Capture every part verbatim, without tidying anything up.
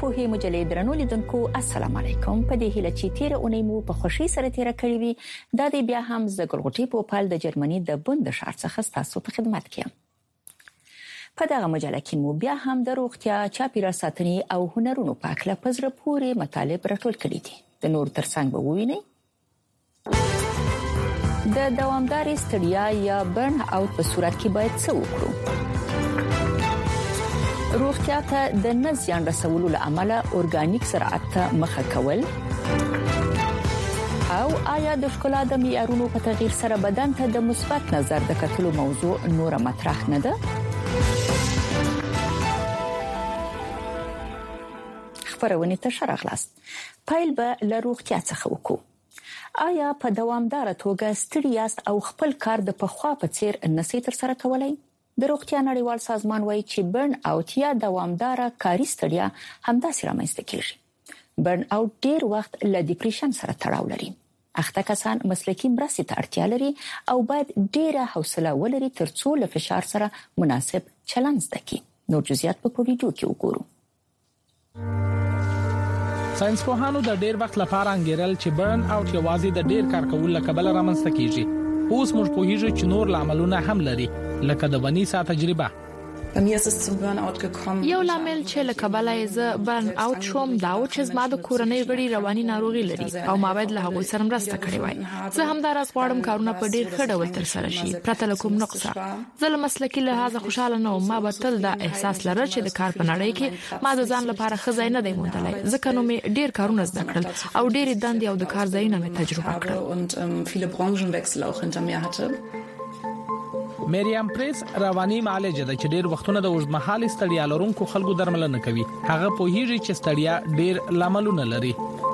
پوهې مجلې درنو لیدونکو السلام علیکم. په دې هیله چې تیر اونۍ مو په خوشي سره تیر کړی وي. دا د بیا هم زګلغټي په پال د جرمني د بوند شهر څخه تاسو ته خدمت کوم. په دغه مجله کې مو بیا هم د روغتیا، چاپیریال ساتنې او هنرونو په اړه په زړه پورې مطالب راټول کړي دي. د نور ترڅنګ به ووینئ د دوامدارې ستړیا یا برن اوټ په صورت کې باید څه وکړو. روغتیا ته د نزیان رسولو لامل اورګانیک زراعت ته مخه کول او آیا د ښکلا د معیارونو په تغییر سره بدن ته د مثبت نظر د کتلو موضوع نور مطرح نه ده. خبرونه ته شرغلاست. پایل به له روغتیا څخه وکړو. آیا په دوامدار توګه ستړیاست او خپل کار د پخوا په څیر نسي تر سره کولای؟ د روغتیا نړیوال سازمان وایي چې برن اوټ یا دوامدار کاري ستړیا همداسې رامنځته کیږي. برن اوټ ډیر وخت له ډیپریشن سره تړاو لري. اخته کسان مسلکي مرستې ته اړتیا لري او باید ډیره حوصله ولري ترڅو له فشار سره مناسب چلند زده کړي. نور جزئیات په ویډیو کې وګورو. ساينسپوهانو د ډیر وخت لپاره انګیرل چې برن اوټ یوازې د ډیر کار کولو لکبل رامنځته کیږي. اوس موږ پوهیږو چې نور لاملونه هم لري لکه د ونیسا تجربه. Bei mir ist es zum Burnout gekommen. یو لامل چې لکه بلای ز برن اوټ شوم دا او چې زما د کورنۍ غړي رواني ناروغي لري او ما باید له هغه سره مرسته کړې وای. زه هم دا راز غواړم کارونه په ډیر ښه ډول تر سره شي پرته له کوم نقصه. زه له مسلکي لحاظه خوشاله نه وم. ما به تل دا احساس لرل چې د کار په نړۍ کې ما د ځان لپاره ښه ځای نه دی موندلی. ځکه نو مې ډیر کارونه زده کړل او ډیر دندې او د کار ځایونه مې تجربه کړل. Und ähm, viele Branchenwechsel auch hinter mir hatte. مریم پریس رواني معالجه د چې ډیر وختونه د اوږدمهاله ستړیا لرونکو خلکو درملنه کوي. هغه په هیڅ چې ستړیا ډیر لاملونه لري.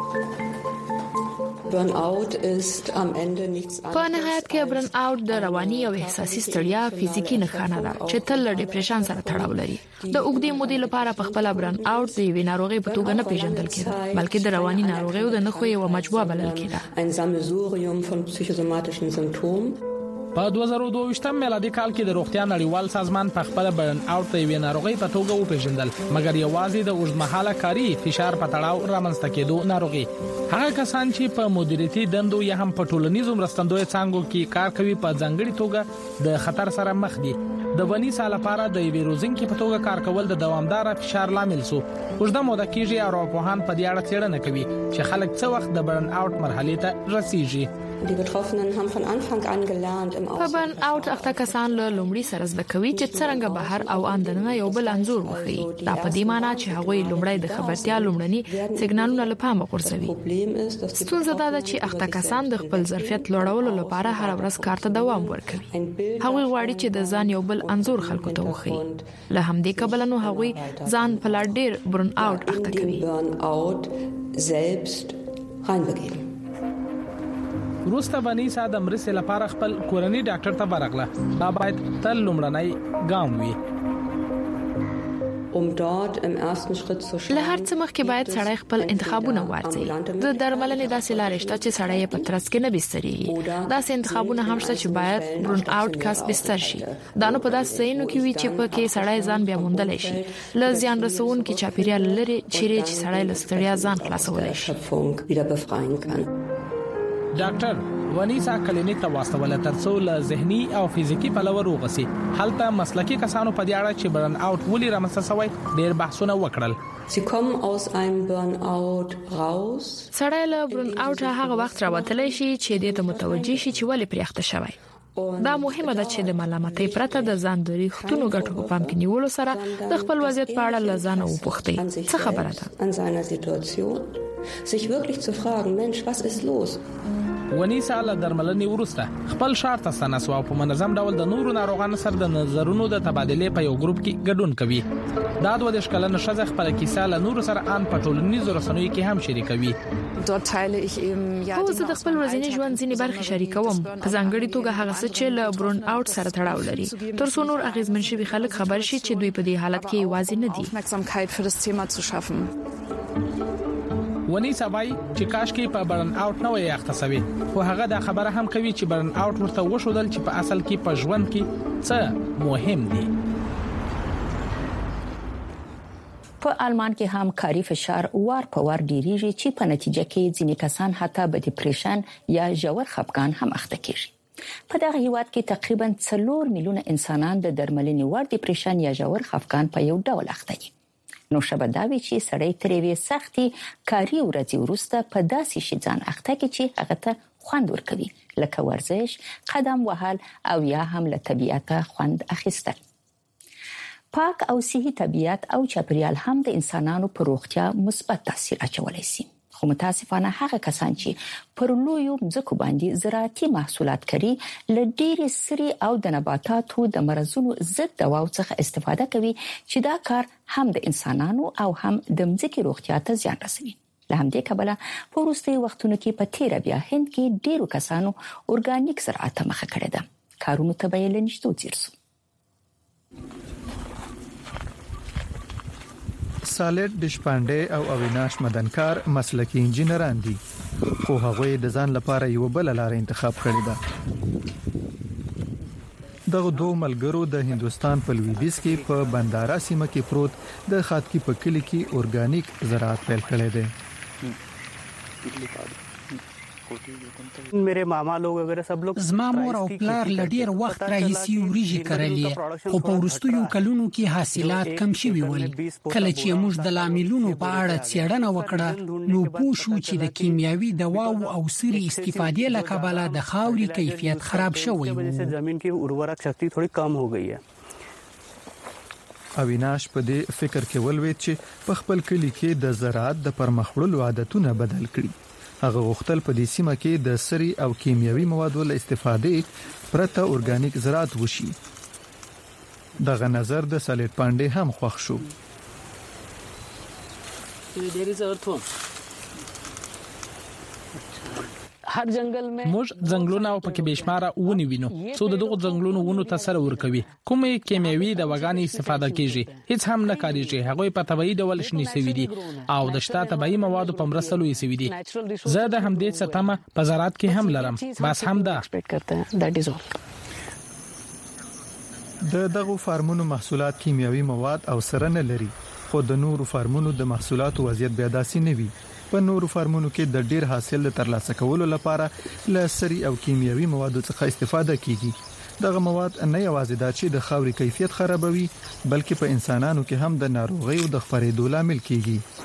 Burnout ist am Ende nichts anderes. په نهایت کې برن اوټ د رواني او احساسي ستړیا فزیکی نښانه ده چې تل له ډیپریشن سره تړاو لري. د اوږدې مودې لپاره په خپل برن اوټ د وینې ناروغي په توګه نه پیژندل کېده بلکې د رواني ناروغیو د نښو یو مجموعه بلل کېده. Ein sammelsurium von psychosomatischen Symptomen. په دوه زره دوه ویشتم میلادي کال کې د روغتیا نړیوال سازمان په خپل برن اوټ د وینې ناروغي په توګه وپیژندل مګر یوازې د اوږدمهاله کاري فشار په تړاو رامنځته کېدو ناروغي. هغه کسان چې په مدیریتي دندو یا هم په ټولنیزو مرستندوی څانګو کې کار کوي په ځانګړي توګه د خطر سره مخ دي. د ونی سال لپاره د ویروزینګ په توګه کار کول د دوامدار فشار لامل سو. اوږده موده کېږي او راپوهان په دې اړه څېړنه کوي چې خلک څه وخت د برن اوټ مرحله ته رسیږي. Die Betroffenen haben von Anfang an gelernt im په برن اوټ اخته کسان له لومړي سره زده کوي چې څنګه بهر او اندنه یو بل انزور وخی. دا په دې معنی چې هغه لومړی د خبرتیا لومړني سیګنالونه له پامه غورځوي. ستونزه دا ده چې اخته کسان د خپل ظرفیت لوړولو لپاره هر ورځ کار ته دوام ورکوي. هغه غواړي چې د ځان یو بل انزور خلکو ته وخی. له همدې کبل نو هغه ځان په لړ ډیر برن اوټ اخته کوي. Burnout selbst reinbegeben. روسته ونیسا د مرسته لپاره خپل کورنۍ ډاکټر ته ورغله. دا باید تل لومړنی ګام وي. Um dort im ersten Schritt zu schauen. له هر څه مخکې باید سړی خپل انتخابونه وارزي. د درملنې داسې لارې شته چې سړی په ترڅ کې نه بستريږي. داسې انتخابونه هم شته چې باید برن اوټ کس بستر شي. دا نو په داسې ځایونو کې وي چې په کې سړی ځان بیا موندلی شي. له زیان رسونکو چاپیریال لري چیرې چې سړی له ستړیا ځان خلاصولای شي. ډاکټر ونیسا کلینیک ته واستول ترڅو له ذهني او فزیکی پلوه روغسي. هلته مسلکي کسانو په دې اړه چې برن اوټ ولې رامنځته شوی ډېر بحثونه وکړل. Sie kommen aus einem Burnout raus. سړی له برن اوټ هغه وخت راوتلی شي چې دې ته متوجي شي چې ولې پریخته شوی. دا مهمه ده چې د ملامتۍ پرته د ځان د ریښتونو ګټو په پام کې نیولو سره د خپل وضعیت په اړه لزانه وپوښتي. څه خبره ده؟ An seiner Situation sich wirklich zu fragen, Mensch, was ist los? ونیسا له درملنې وروسته خپل شهر ته ستنسو او په منظم ډول د نورو ناروغانو سره د نظرونو د تبادلې په یو ګروپ کې ګډون کوي. دا د دوه کلنه شزه خپل کیسه له نورو سره ان په ټولنیزو رسنیو کې هم شریکوي. Dort teile ich eben ja خو زه د خپل ورځني ژوند ځینې برخې شریکوم په ځانګړي توګه هغه څه چې له برن اوټ سره تړاو لري ترڅو نور اغیزمن شي خلک خبر شي چې دوی په دې حالت کې یوازې نه دي. Aufmerksamkeit für das Thema zu schaffen. ونیسا وای چې کاش کې په برن اوټ نه وي اختصوي خو هغه دا خبره هم کوي چې برن اوټ ورته وشودل چې په اصل کې په ژوند کې څه مهم دي. په آلمان کې هم کاري فشار وار په وار ډیریږي چې په نتیجه کې ځینې کسان حتی به ډیپریشن یا ژور خفګان هم اخته کیږي. په دغه هیواد کې تقریبا څلور میلیونه انسانان د درملنې وړ ډیپریشن یا ژور خفګان په یو ډول اخته دي. نو شبه دا وی چې سړی ترې وی سختي کاري ورځي ورسته په داسې شي ځان اخته کې چې هغه ته خوند ورکوي لکه ورزش، قدم وهل او یا هم له طبیعته خوند اخیستل. پاک او صحي طبيعت او چاپیریال هم د انسانانو پر روغتیا مثبت تاثیر اچولای شي. خو متاسفانه هغه کسان چې پر لویو ځکو باندې زراعتي محصولات کوي لډيري سري او د نباتاتو د مرزونو ضد دواو څخه استفاده کوي چې دا کار هم د انسانانو او هم د ځمکې روغتیا ته زیان رسوي. له همدې کبله په وروستي وختونو کې په تیر بیا هند کې ډیرو کسانو اورګانیک زراعت مخه کړې ده. کارونو ته به یې لنجتو تیرسو. سالټ دشپانډه او اویناش مدنکار مسلکی انجینران دي، خو هغه د ځان لپاره یو بل لار انتخاب کړی ده. دغه دوه ملګرو د هندستان په لویدیځ کې په بندارا سیمه کې پروت د خاتکی په کلی کې اورګانیک زراعت پیل کړی دی. میرے ماما لوگ وغیرہ سب لوگ زما مور او پلار لډیر وخت راهیسي وریجی کړلې، خو په ورستیو کلونو کې حاصلات کم شوي ول. کله چې موږ د لاملونو په اړه څېړنه وکړه نو پوه شو چې د کیمیاوي دواو او سري استفادې له کبله د خاورې کیفیت خراب شوی و. زمين کی اورورک شکتی تھوڑی کم هو گئی ہے. اویناش په دې فکر کې ولوي چې په خپل کلی کې د زراعت د پرمخوړلو عادتونه بدل کړي. هغه غوښتل په دې سیمه کې د سري او کیمیاوي موادو له استفادې پرته اورګانیک زراعت وشي. دغه نظر د سالټ پانډه هم خوښ شو. هر جنگل میں موږ ځنګلونه او پکې بشماره ونی وینو څو د دغه ځنګلونو ونو تاثیر ورکوي. کومې کیمیاوي دواګانې استفاده کیږي هیڅ هم نه کاریږي. هغه په طبيعي ډول شني سوي دي او د شته طبيعي موادو په مرسته لوي سوي دي. زه د همدې ستامه په زراعت کې هم لرم، بس هم دا د دغه فارمونو محصولات کیمیاوي مواد او سره نه لري، خو د نورو فارمونو د محصولاتو وضعیت بیا داسې نه وي. په نورو فارمونو کې د ډیر حاصل ترلاسه کولو لپاره له سري او کیمیاوي موادو څخه استفاده کیږي. دغه مواد نه یوازې د چې د خاورې کیفیت خرابوي بلکې په انسانانو کې هم د ناروغۍ او د خپرېدو لامل کیږي.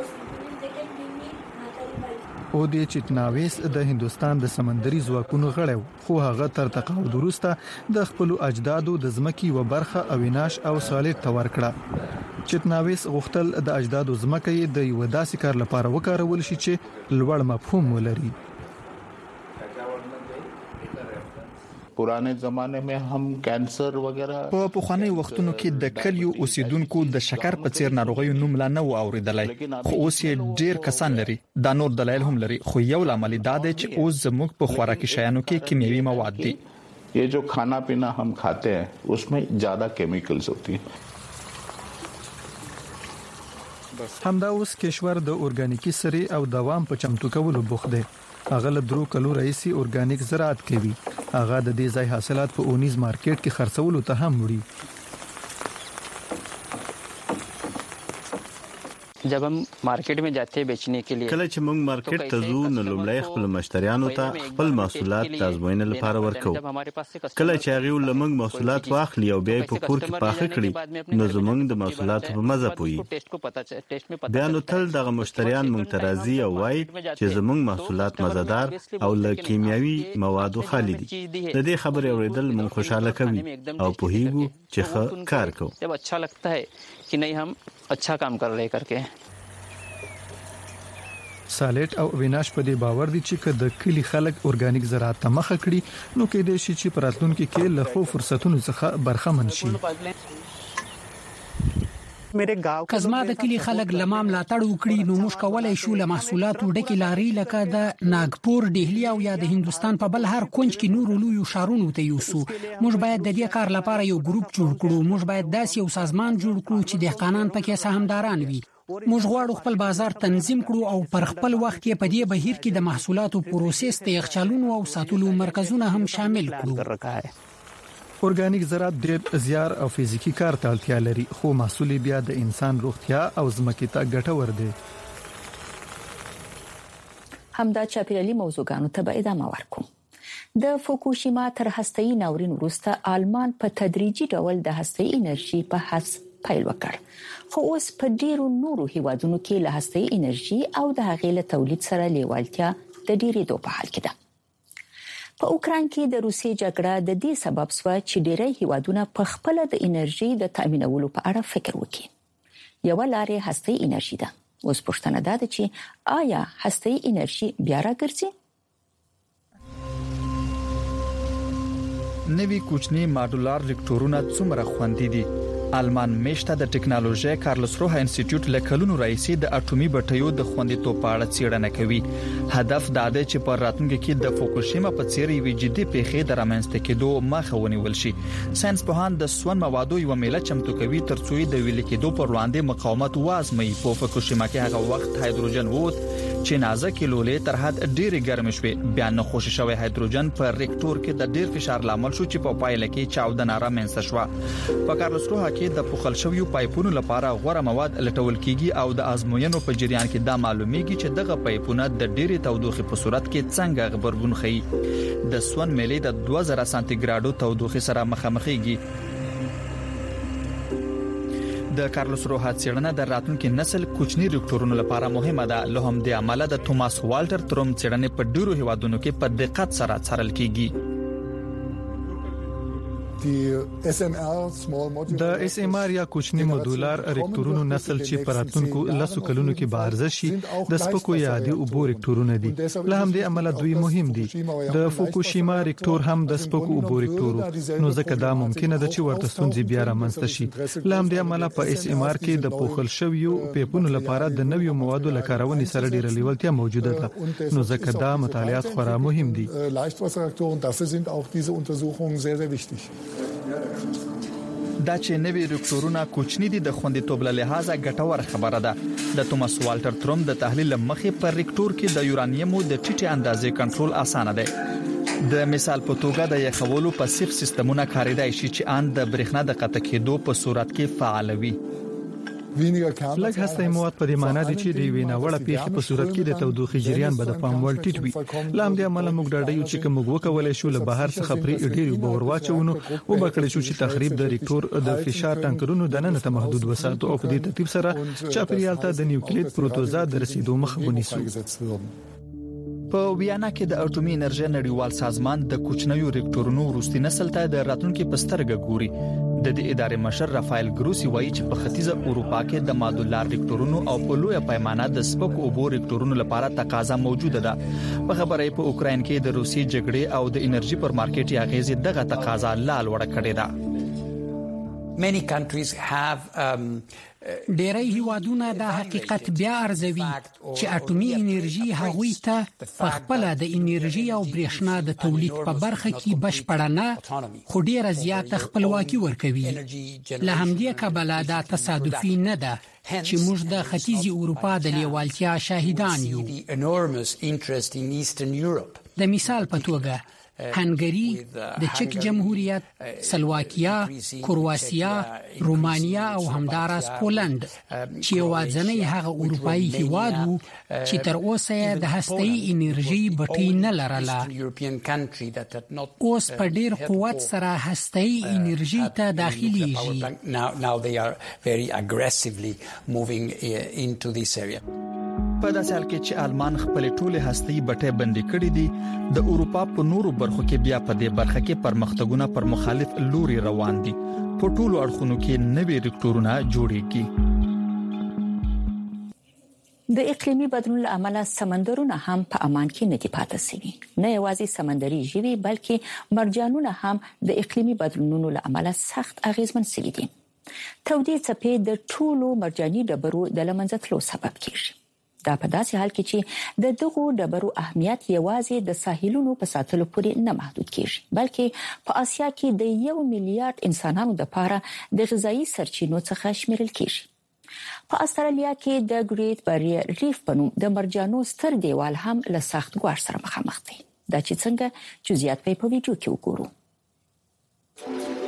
او د چټناویس د هندستان د سمندري ځواکونو غړی، خو هغه تر تقاعد وروسته د خپل اجدادو د ځمکې و برخه اویناش او سالټ ته ورکړه. چټناویس غوښتل د اجدادو ځمکې د یو داسې کار لپاره وکارول شي چې لوړ مفهوم ولري. पुराने जमाने में हम कैंसर वगैरह په پخواني وختونو کې د کلیو اوسیدونکو د شکر په څیر ناروغیو نوم لا نه و اوریدلای، خو اوس یې ډیر کسان لري. دا نور دلایل هم لري، خو یو لامل دا دی چې اوس زموږ په خوراکي شیانو کې کیمیاوي مواد دي. ये जो खाना पीना हम खाते हैं उसमें ज्यादा केमिकल्स होती हैं. همدا اوس کشور د اورګانیکی سري او دوام په چمتو کولو بوخت دی. هغه له درو کلو رئیسي اورګانیک زراعت کوي. هغه د دې ځای حاصلات په اونیز مارکیټ کې خرڅولو ته هم وړي. जब हम मार्केट में जाते हैं बेचने के लिए کله چې موږ مارکیټ ته ځو نو لومړی خپل مشتریانو ته خپل محصولات د ازموینې لپاره ورکو. کله چې هغه لمنګ محصولات واخلي او بیا په کور کې پاخه کړي نو زموږ د محصولاتو په مزه پوي. بیا نو تل دغه مشتریان موږ ته راځي او وایي چې زموږ محصولات مزدار او له کیمیاوي موادو خالي دي. د دې خبرې اوریدل موږ خوشاله کوي او په هیګو چې ښه کار کوو. जब अच्छा लगता है कि नहीं हम अच्छा काम कर रहे करके. سالټ او ویناش په دې باور دي چې د کلی خلک اورګانیک زراعت ته مخه کړي نو کې د شي چې پراتلونکو کې له خو فرصتونو څخه برخمن شي. کزما د کلی خلک لمام لا تړ وکړي نو موږ کولای شو له محصولاتو ډکه لاري لکه د ناګپور، ډهلی او یا د هندستان په بل هر کونج کې نور لوی شهرونو ته یوسو. موږ باید د دې کار لپاره یو ګروپ جوړ کړو. موږ باید داسې یو سازمان جوړ کړو چې د قانون پکې سهامداران وي. موږ غواړو خپل بازار تنظیم کړو او پر خپل وخت کې په دې بهیر کې د محصولاتو پروسس ته یخچالونو او ساتلو مرکزونه هم شامل کړو. اورګانیک زراعت ډېر زیار او فزیکی کار ته اړتیا لري خو محصول بیا د انسان روغتیا او ځمکې ته ګټور دی. همدا چاپیریالي موضوعګانو ته به ادامه ورکوم. د فوکوشیما تر هسته‌ایي ناورین وروسته آلمان په تدریجي ډول د هسته‌ایي انرژي په حذف پیل وکړ خو اوس په ډیرو نورو هیوادونو کې له هسته‌ایي انرژي او د هغې له تولید سره لیوالتیا د ډیرېدو په حال کې ده. په اوکران کې د روسیې جګړه د دې سبب شوه چې ډېری هیوادونه په خپل د انرژي د تامینولو په اړه فکر وکړي. یو لارې هسته‌ایي انرژي ده. اوس پوښتنه ده چې آیا هسته‌ایي انرژي بیا راګرځي؟ نوی کوچنی ماډولار ریکټورونه څومره خوندي دي؟ آلمان میشته د ټکنالوژي کارلوس روها انسټیټیوټ له کلونو راځي د اټومي بټیو د خوندیتوب په اړه څېړنه کوي. هدف دا دی چې په راتلونکي کې د فوکوشیما په څېر یوې جدي پیښې د رامنځته کېدو مخه ونیول شي. ساينس پوهان د سون موادو یو میله چمتو کوي ترڅو د ویل کېدو پر وړاندې مقاومت وازمي. په فوکوشیما کې هغه وخت هایدروجن ووت چې نازک لولې تر حد ډېرې ګرم شوې. بیا نه خوشی شوی هایدروجن په ریکټور کې د ډېر فشار لامل شو چې په پایله کې چاودنه رامنځته شوه. په کارلوس روها کې د پوښل شویو پایپونو لپاره غوړه مواد لټول کیږي او د ازموینو په جریان کې دا معلومیږي چې دغه پایپونه د ډېرې تودوخې په صورت کې څنګه غبرګون ښيي. د سون میلې د دوه زره سانتي ګراډو تودوخې سره مخامخېږي. د کارلوس روها څېړنه د راتلونکي نسل کوچني ریکټورونو لپاره مهمه ده. له همدې امله د توماس والټر تروم څېړنې په ډیرو هیوادونو کې په دقت سره څارل کیږي. د اس ام ار یا کوچنی مودولار ریکټورونو نسل چې پراتونکو لاسو کلونو کې به ارزش شي د سپکو یادي او بو ریکټورونه دي. له همدې عمله دوی مهم دي. د فوکوشیما ریکټور هم د سپکو او بو ریکټورو نو ځکه دا ممکنه ده چې ورته ستونزې بیا رامنځته شي. له همدې عمله په اس ام ار کې د پوښل شویو پیپونو لپاره د نویو موادو لکارونې سره ډیره لیوالتیا موجوده ده. نو ځکه دا مطالعات خورا مهم دي. دا چې نوی ریکټورونه کوچنی دي د خوندیتوب له لحاظه ګټور خبره ده. د توماس والټر تروم د تحلیل مخې پر ریکټور کې د یورانیمو د ټیټه اندازې کنټرول اسانه دی. د مثال په توګه د یخولو پاسیف سیستمونه کاریدای شي چې ان د برېښنا د قطع کېدو په صورت کې فعال وي. لږ هسته‌ایي مواد په دې معنی دي چې د وینا وړه پیښې په صورت کې د تودوخې جریان به د پام وړ ټیټ وي. لام دې عمله موږ ډاډه یو چې کوم وکولای شو له بهر څخه پرې ډېر باور واچونو او بکړې شو چې تخریب د ریکټور د فشار ټانکرونو د نن ته محدود وساتو او په دې ترتیب سره چاپیریال ته د نیوکلیت پروتوزا د رسیدو مخه ونیسو. په ویانا کې د اټومي انرژي نړیوال سازمان د کوچنیو ریکټورونو وروستي نسل ته د راتلونکي پسترګه ګوري. د دې ادارې مشر رافایل ګروسی وایي چې په ختیځه اروپا کې د ماډولار ریکټورونو او په لویه پیمانه د سپکو اوبو ریکټورونو لپاره تقاضا موجوده ده. په خبره په اوکرين کې د روسي جګړې او د انرژي پر مارکیټ اغیزې دغه تقاضا لال وړه کړې ده. Many countries have um, ډېری هیوادونه دا حقیقت بیا ارزوي چې اټومي انرژي هغوی ته په خپل د انرژي او برېښنا د تولید په برخه کې بشپړه نه خو ډېره زیاته خپلواکي ورکوي. له همدې کبله دا تصادفي نه ده چې موږ د ختیځي اروپا د لیوالتیا شاهدان یو. د مثال په توګه هنګری، د چک جمهوریت، سلواکیا، کرواسیا، رومانیا او همداراز پولند چې یوازینی هغه اروپאי هیواد وو چې تر اوسه د هسته‌ایي انرژي بټۍ نه لرله. اوس په ډیر قوت سره هسته‌ایي انرژي ته داخليږي. په داسې حال کې چې آلمان خپل ټوله هسته‌ایي بټۍ بندي کړې دي، د اروپا په نورو برخو کې بیا په دې برخه کې پرمختګونه پر مخالف لوري روان دي. په ټولو اړخونو کې نوي ریکټورونه جوړېږي. د اقلیمي بدلون له امله سمندرونه هم په امان کې نه دي پاتې شوي. نه یوازې سمندري ژوي بلکې مرجانونه هم د اقلیمي بدلونونو له امله سخت اغیزمن شوي دي. تودې څپې د ټولو مرجاني ډبرو د لمنځه تلو سبب کیږي. دا په داسې حال کې چې د دغو ډبرو اهمیت یوازې د ساحلونو په ساتلو پورې نه محدود کیږي بلکې په آسیا کې د یو میلیارډ انسانانو لپاره د غذایی سرچینو څخه شمیرل کیږي. په استرالیا کې د ګریټ باریر ریف په نوم د مرجانو ستر دیوال هم له سخت ګواښ سره مخامخ دی. دا چې څنګه جزئیات په ویډیو کې وګورو.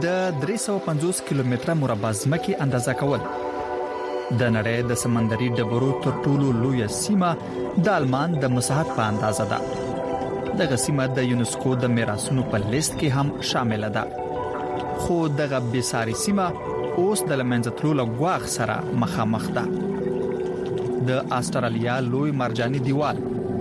د درې سوه پنځوس کیلومتره مربع ځمکې اندازه کول. د نړۍ د سمندري ډبرو تر ټولو لویه سیمه د آلمان د مساحت په اندازه ده. دغه سیمه د یونسکو د میراثونو په لیست کې هم شامل ده. خو دغه بېساري سیمه اوس د لمنځتلو له ګواښ سره مخامخ ده. د استرالیا لوی مرجاني دیوال.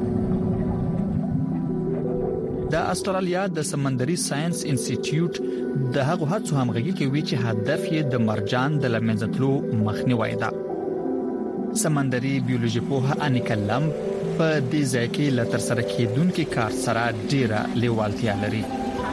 د استرالیا د سمندري ساينس انسټیټیوټ د هغو هڅو همغږي کوي چې هدف یې د مرجان د لمنځتلو مخنیوي ده. سمندري بیولوژي پوهه انیکا لم په دې ځای کې له ترسره کېدونکو کار سره ډیره لیوالتیا لري.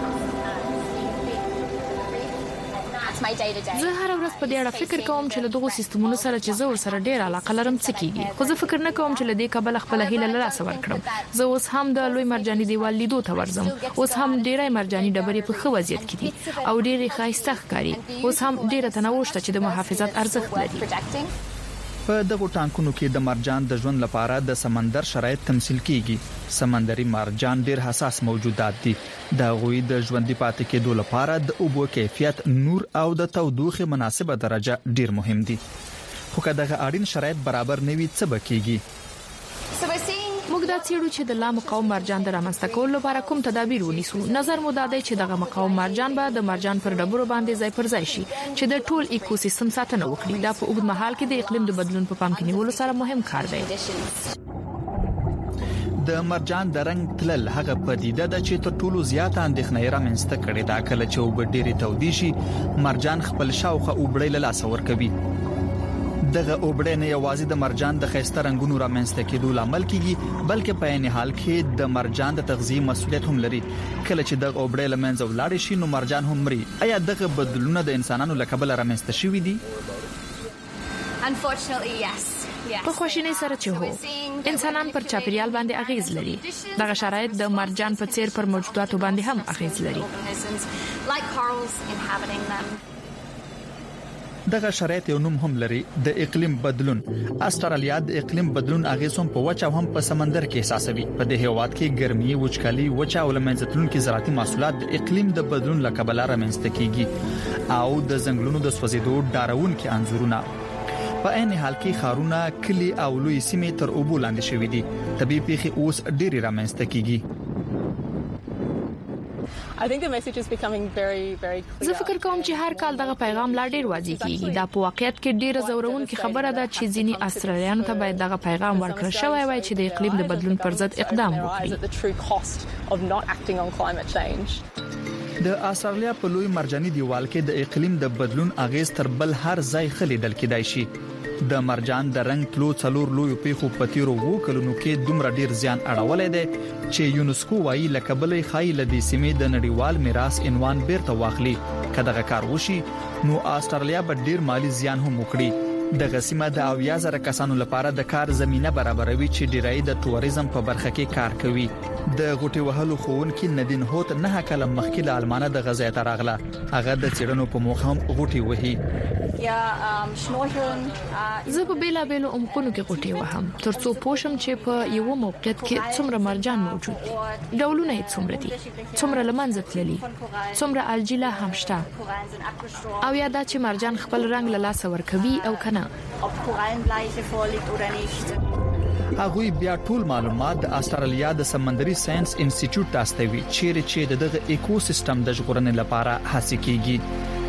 زه هر ورځ په دې اړه فکر کوم چې له دغو سیستمونو سره چې زه ورسره ډیر علاقه لرم څه کیږي، خو زه فکر نه کوم چې له دې کبل خپل هیله له لاسه ورکړم. زه اوس هم د لوی مرجاني دیوال لیدو ته ورځم. اوس هم ډیرای مرجاني ډبرې په ښه وضعیت کې دي او ډیرې ښایسته ښکاري. اوس هم ډیره تنوع شته چې د محافظت ارزښت لري. په دغه ټانکونو کې د مرجان د ژوند لپاره د سمندر شرایط تمثيل کیږي. سمندري مرجان ډیر حساس موجودات دي. د غوي د ژوندۍ پاتې کېدو لپاره د اوبو کیفیت، نور او د تودوخه مناسبه درجه ډیر مهم دي. خو که دغه اړین شرایط برابر نه وي څه بکیږي؟ موږ دا څېړو چې د لا مقاوم مرجان د رامنځته کولو لپاره کوم تدابیر ونیسو. نظر مو دا دی چې دغه مقاوم مرجان به د مرجان پر ډبرو باندې ځای پر ځای شي چې د ټول ایکوسیستم ساتنه وکړي. دا په اوږد مهال کې د اقلیم د بدلون په پام کې نیولو سره مهم کار دی. د مرجان د رنگ تلل هغه پدیده ده چې تر ټولو زیاته اندېښنه رامنځته کړې ده. کله چې وب ډېری تودې شي مرجان خپل شاوخه وبړې له لاسه ورکوي. دغه وبړې نه یوازې د مرجان د خيسته رنگونو رامنځته کېدو لامل کیږي بلکې په عین حال کې د مرجان د تغذیه مسؤلیت هم لري. کله چې دغه وبړې لمنځه ولاړ شي نو مرجان هم مري. آیا دغه بدلونونه د انسانانو له کبله رامنځته شوي دي؟ په خوشینۍ سره چې هو، انسانان پر چاپیریال باندې اغیز لري. دغه شرایط د مرجان په څیر پر موجوداتو باندې هم اغیز لري. دغه شرایط یو نوم هم لري، د اقلیم بدلون. استرالیا د اقلیم بدلون اغیز هم په وچه او هم په سمندر کې احساسوي. په دې هیواد کې ګرمي، وچکالي، وچه او لمنځتلونکو زراعتي محصولات د اقلیم د بدلون له کبله رامنځته کیږي او د ځنګلونو د سوځیدو ډارونکي انځورونه. په عین حال کې خارونه، کلی او لوی سیمې تر اوبو لاندې شوې دي. طبيعي پیښې اوس ډېری رامنځته کیږي. زه فکر کوم چې هر کال دغه پیغام لا ډیر واضح کیږي. دا په واقعیت کې ډیره زورونکې خبره ده چې ځینی استرالیانو ته باید دغه پیغام ورکړل شوی وای چې د اقلیم د بدلون پر ضد اقدام وکړي. د استرالیا په لوی مرجاني دیوال کې د اقلیم د بدلون اغیز تر بل هر ځای خلیدل کېدای شي. د مرجان د رنگ تلو څلور لوی پیخو پتیرو وو کلونو کې دومره ډیر زیان اړولې ده چې یونسکو وايي لکه بلې خایل د سیمې د نړیوال میراث عنوان بیرته واخلي. کله کار وشي نو استرالیا به ډیر مالی زیان هم وکړي. دغه سیمه د اویا زره کسانو لپاره د کار زمينه برابروي چې ډیری د ټوریزم په برخه کې کار کوي. د غوټي وهلو خوونکي ندین هوت نه کله مخکې له المانه د غزا ته راغله. هغه د چیرنو په موخه هم غوټي وهي. یا زه په بیلا بیلو عمقونو کې غوټي وهم ترڅو پوښم چې په یو موقعیت کې څومره مرجان موجود دي، ډولونه یې څومره دي، څومره لمنځه تللي، څومره الجیلا هم شته، او یا دا چې مرجان خپل رنگ له لاسه ورکوي او کنه. هغوی بیا ټول معلومات د استرالیا د سمندري ساينس انسټیټیوټ ته استوي چیرې چې دغه ایکوسیستم د ژغورنې لپاره هڅې کیږي.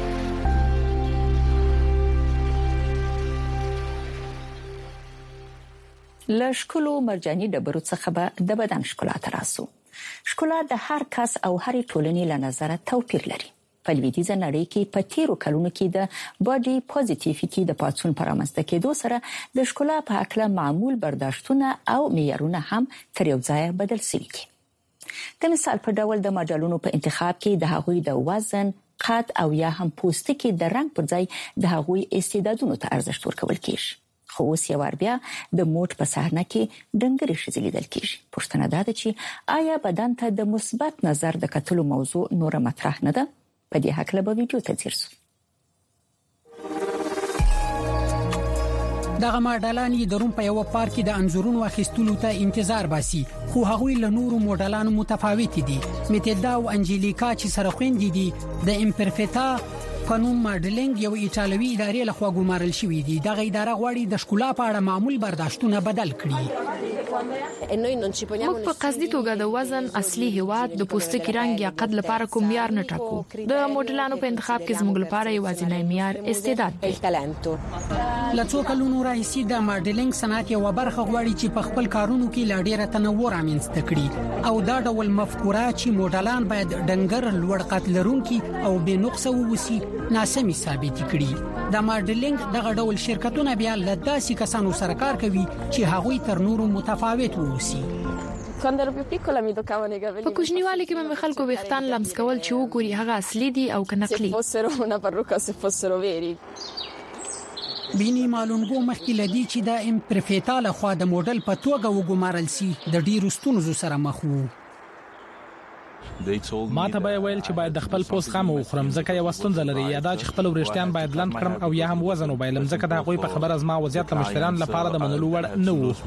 لشکلو مرجاني ډبرو څخه به د بدن ښکلا تراسو. ښکلا د هر کس او هر ټولنې له نظره توپیر لري. په لویدیځه نړۍ کې په تیرو کلونو کې د باډي پوزټیویټي د پاتون پرامسته کېدو سره د ښکلا په اړه معمول برداشتونه او معیارونه هم تر یو ځای بدل شوي دي. د مثال په ډول د ماډلونو په انتخاب کې د هغوی د وزن، قد او یا هم پوستکي د رنگ پر ځای د هغوی استعدادونو ته ارزښت ورکول کېږي. خو اوس یو بیا د موټ په صحنه کې ډنګرې ښځې لیدل کېږي. پوښتنه دا ده چې آیا بدن ته د مثبت نظر د کتلو موضوع نور مطرح نه ده؟ په دې حق له ویډیو ته ځیر شو. دغه ماډلان د روم په یو پارک کې د انځورونو اخیستلو ته انتظار باسي خو هغوی له نورو ماډلانو متفاوت دي. میتیدا او انجلیکا چې سره خويندې دي د امپرفیتا په نوم ماډلینګ یو ایټالوي ادارې لخوا ګمارل شوې دي. دغه اداره غواړي د ښکلا په اړه معمول برداشتونه بدل کړي. موږ په قصدي توګه د وزن اصلي هواد د پوستکي رنگ یا قد لپاره کوم معیار نه ټاکو. د موډلانو په انتخاب کې زموږ لپاره یوازینی معیار استعداد دی. له څو کلونو راهیسې د ماډلینګ صنعت یو برخه غواړي چې په خپل کارونو کې لا ډیره تنوع رامنځته کړي او دا ډول مفکوره چې موډلان باید ډنګر لوړ قد لرونکي او بې نقصه ووسی ناسمي ثابت کړي. د ماډلینګ دغه ډول شرکتونه بیا له داسې کسانو سره کار کوي چې هغوی تر نورو متفاوت ووسی. په کوچنیوالي کې مې خلکو وختان لمس کول چې وګوري هغه اصلي دي او که نقلي. بینی مالونګو مخکې لدی چې د امپرفیتا له خوا د موډل په توګه وګمارل سي د ډیرو ستونزو سره مخ وو. ما ته به ویل چې باید د خپل پوست خام وخورم ځکه یو ستونزه لري یا دا چې خپل ورشتيان باید لند کړم او یا هم وزن وبایلم ځکه دا غوي په خبره از ما وضعیت مشتریان لپاره د منلو وړ نه وو.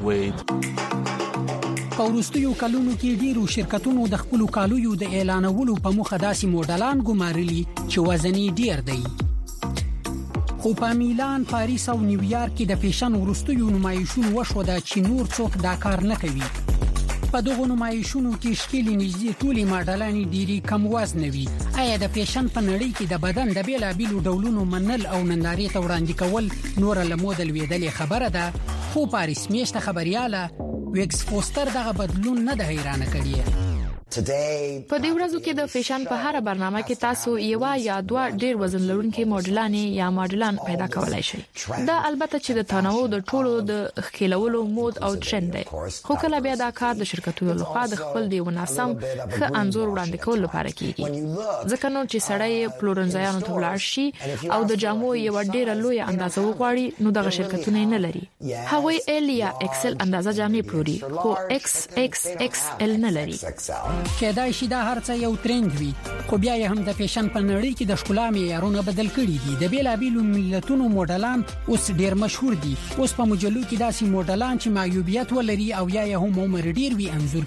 په وروستیو کلونو کې ډیرو شرکتونو د خپل کالویو د اعلانولو په مخه داسې موډلان ګمارلي چې وزن یې ډیر دی. خو په میلان، پاریس او نیویارک کې د فیشن وروستیو نمایشونو وشو د چې نور څوک دا کار نه کوي. په دغه نمایشونو کې شکلې نږدې ټولې ماډلانې ډېری کم وزن وي. آیا د فیشن په نړۍ کې د بدن د بیلابیلو ډولونو منل او نندارې ته وړاندې کول نور له مودل ویدلې خبره ده؟ خو پاریس میشته خبرياله ویکس فوستر دغه بدلون نه د حیرانه کړی. په دې ورځو کې د فیشن په هر برنامه کې تاسو یو یا دوه ډیر وزن لرونکي موډلان یا موډلان پیدا کولای شئ. دا البته چې د تنوع د ټولو د خېلولو مود او ټرند دی. خو کله بیا دا کار د شرکتونو لخوا د خپل دی وناسم ښه انزور وړاندې کول لپاره کیږي. ځکه نو چې سړی پلورنځایانو ته ولاړ شي او د جامو یو ډیره لوی اندازه وغواړي نو دغه شرکتونه نه لري. هغوی ال یا ایکسل اندازه جامې پلوري خو ایکس ایکس ایکس ال نه لري. کېدای شي دا هرڅه یو ټرند وي خو بیا هم د فیشن په نړۍ کې د ښکلا معیارونه بدل کړي دي. د بیلابیلو ملتونو موډلان اوس ډیر مشهور دي. اوس په مجلو کې داسې موډلان چې معیوبیت ولري او یا هم عمر ډیر وي انځور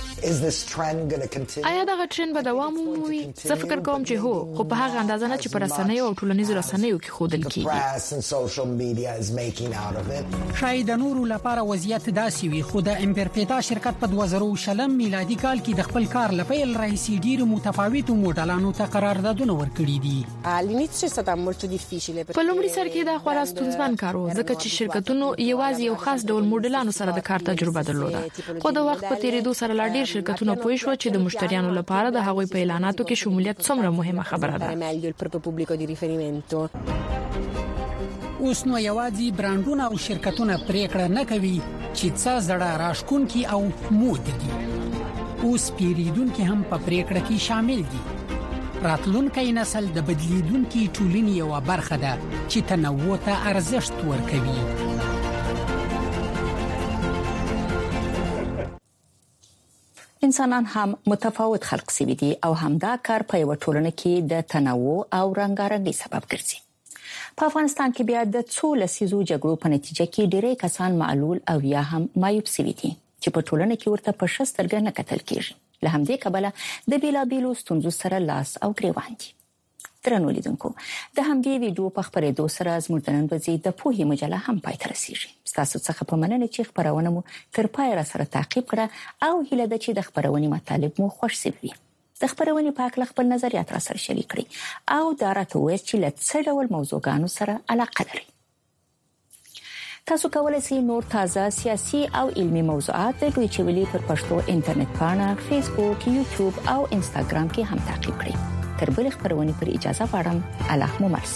کیږي. آیا دا ټرند به دوام ومومي؟ زه فکر کوم چې هو، خو په هغه اندازه نه چې پر رسنیو او ټولنیزو رسنیو کې ښودل کیږي. شاید نورو لپاره وضعیت داسې وي خو د امپرفیتا شرکت په دوه زره شلم میلادي کال کې د خپل کار لپاره رئیسي ډیرو متفاوتو موډلانو ته قراردادونه ورکړي دي. په لومړي سر کې دا خورا ستونزمن کار و ځکه چې شرکتونو یوازې یو خاص ډول موډلانو سره د کار تجربه درلوده. خو د وخت په تیریدو سره لا ډیر شرکتونه پوه شو چې د مشتریانو لپاره د هغوی په اعلاناتو کې شمولیت څومره مهمه خبره ده. اوس نو یوازې برانډونه او شرکتونه پریکړه نه کوي چې څه زړه راښکونکي او مود دي. اوس پیریدونکو هم په پریکړه کې شامل دي. راتلونکي نسل د بدلیدونکو ټولنې یو برخه ده چې تنوع ته ارزښت ورکوي. انسانان هم متفاوت خلق سوي دي او همدا کار په یو ټولنه کې د تنوع او رنګارنګي سبب ګرځي. په افغانستان کې بیا د څو لسیزو جګړو په نتیجه کې ډېری کسان معلول او یا هم مایوب سوي دي چې په ټولنه کې ورته په شسترګه نه کتل کیږي. له همدې کبله د بیلابیلو ستونزو سره لاس او ګریوان دي. درنو لیدونکو، د همدې ویډیو په خبرېدو سره زموږ د نن ورځې د پوهې مجله هم پای ته رسیږي. ستاسو څخه په مننه چې خبرونه مو تر پای را سره تعقیب کړه او هیله ده چې د خبرونې مطالب مو خوښ شوي. د خبرونې په اړه خپل نظریات را سره شریک کړئ او دا راته ووایئ چې له څه ډول موضوعګانو سره علاقه لرئ. تاسو کولای شئ نور تازه سیاسي او علمي موضوعات د دوی چويلي پر پښتو انټرنیټ پاڼه، فیسبوک، یوټیوب او انستګرام کې هم تعقیب کړئ. تر بل خبرونه پر اجازه غواړم. الله مو مرسي.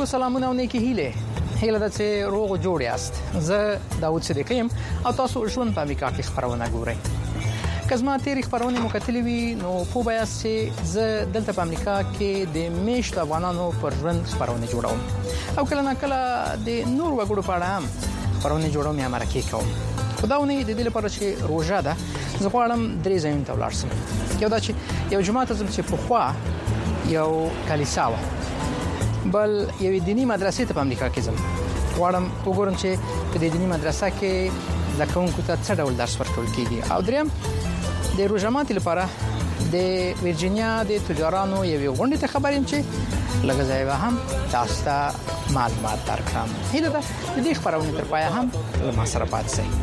اوریدونکو سلامونه او نیکی هیله هیله د چې روغ جوړ یاست. زه داوود صدیقی یم او تاسو ژوند په امریکا کې خبرونه ګورئ. کزما تیری خبرونه مو کتلې وي نو په بیا چې زه دلته په امریکا کې د میشت افغانانو پر ژوند خبرونه جوړوم او کله نه کله د نور وګړو په اړه هم خبرونه جوړوم یا مرکه کوم. خداونه د دې لپاره چې روزه ده زه غواړم درې ځایونه ته ولاړ شم. یو دا چې یو جماعت زم چې په خوا یو کلیسا و بل یو دینی مدرسې ته په امریکا کې ځم. غواړم وګورم چې په دې دینی مدرسه کې لکونکو ته څه ډول درس ورکول کیږي. او دریم د روزمات لپاره د ورجینیا د تجارانو یو غونډه ته خبریم چې لږ ځای هم تاسو ته معلومات درکړم. هیله ده د دې خبرونه تر پای هم ما سره پاتې شئ.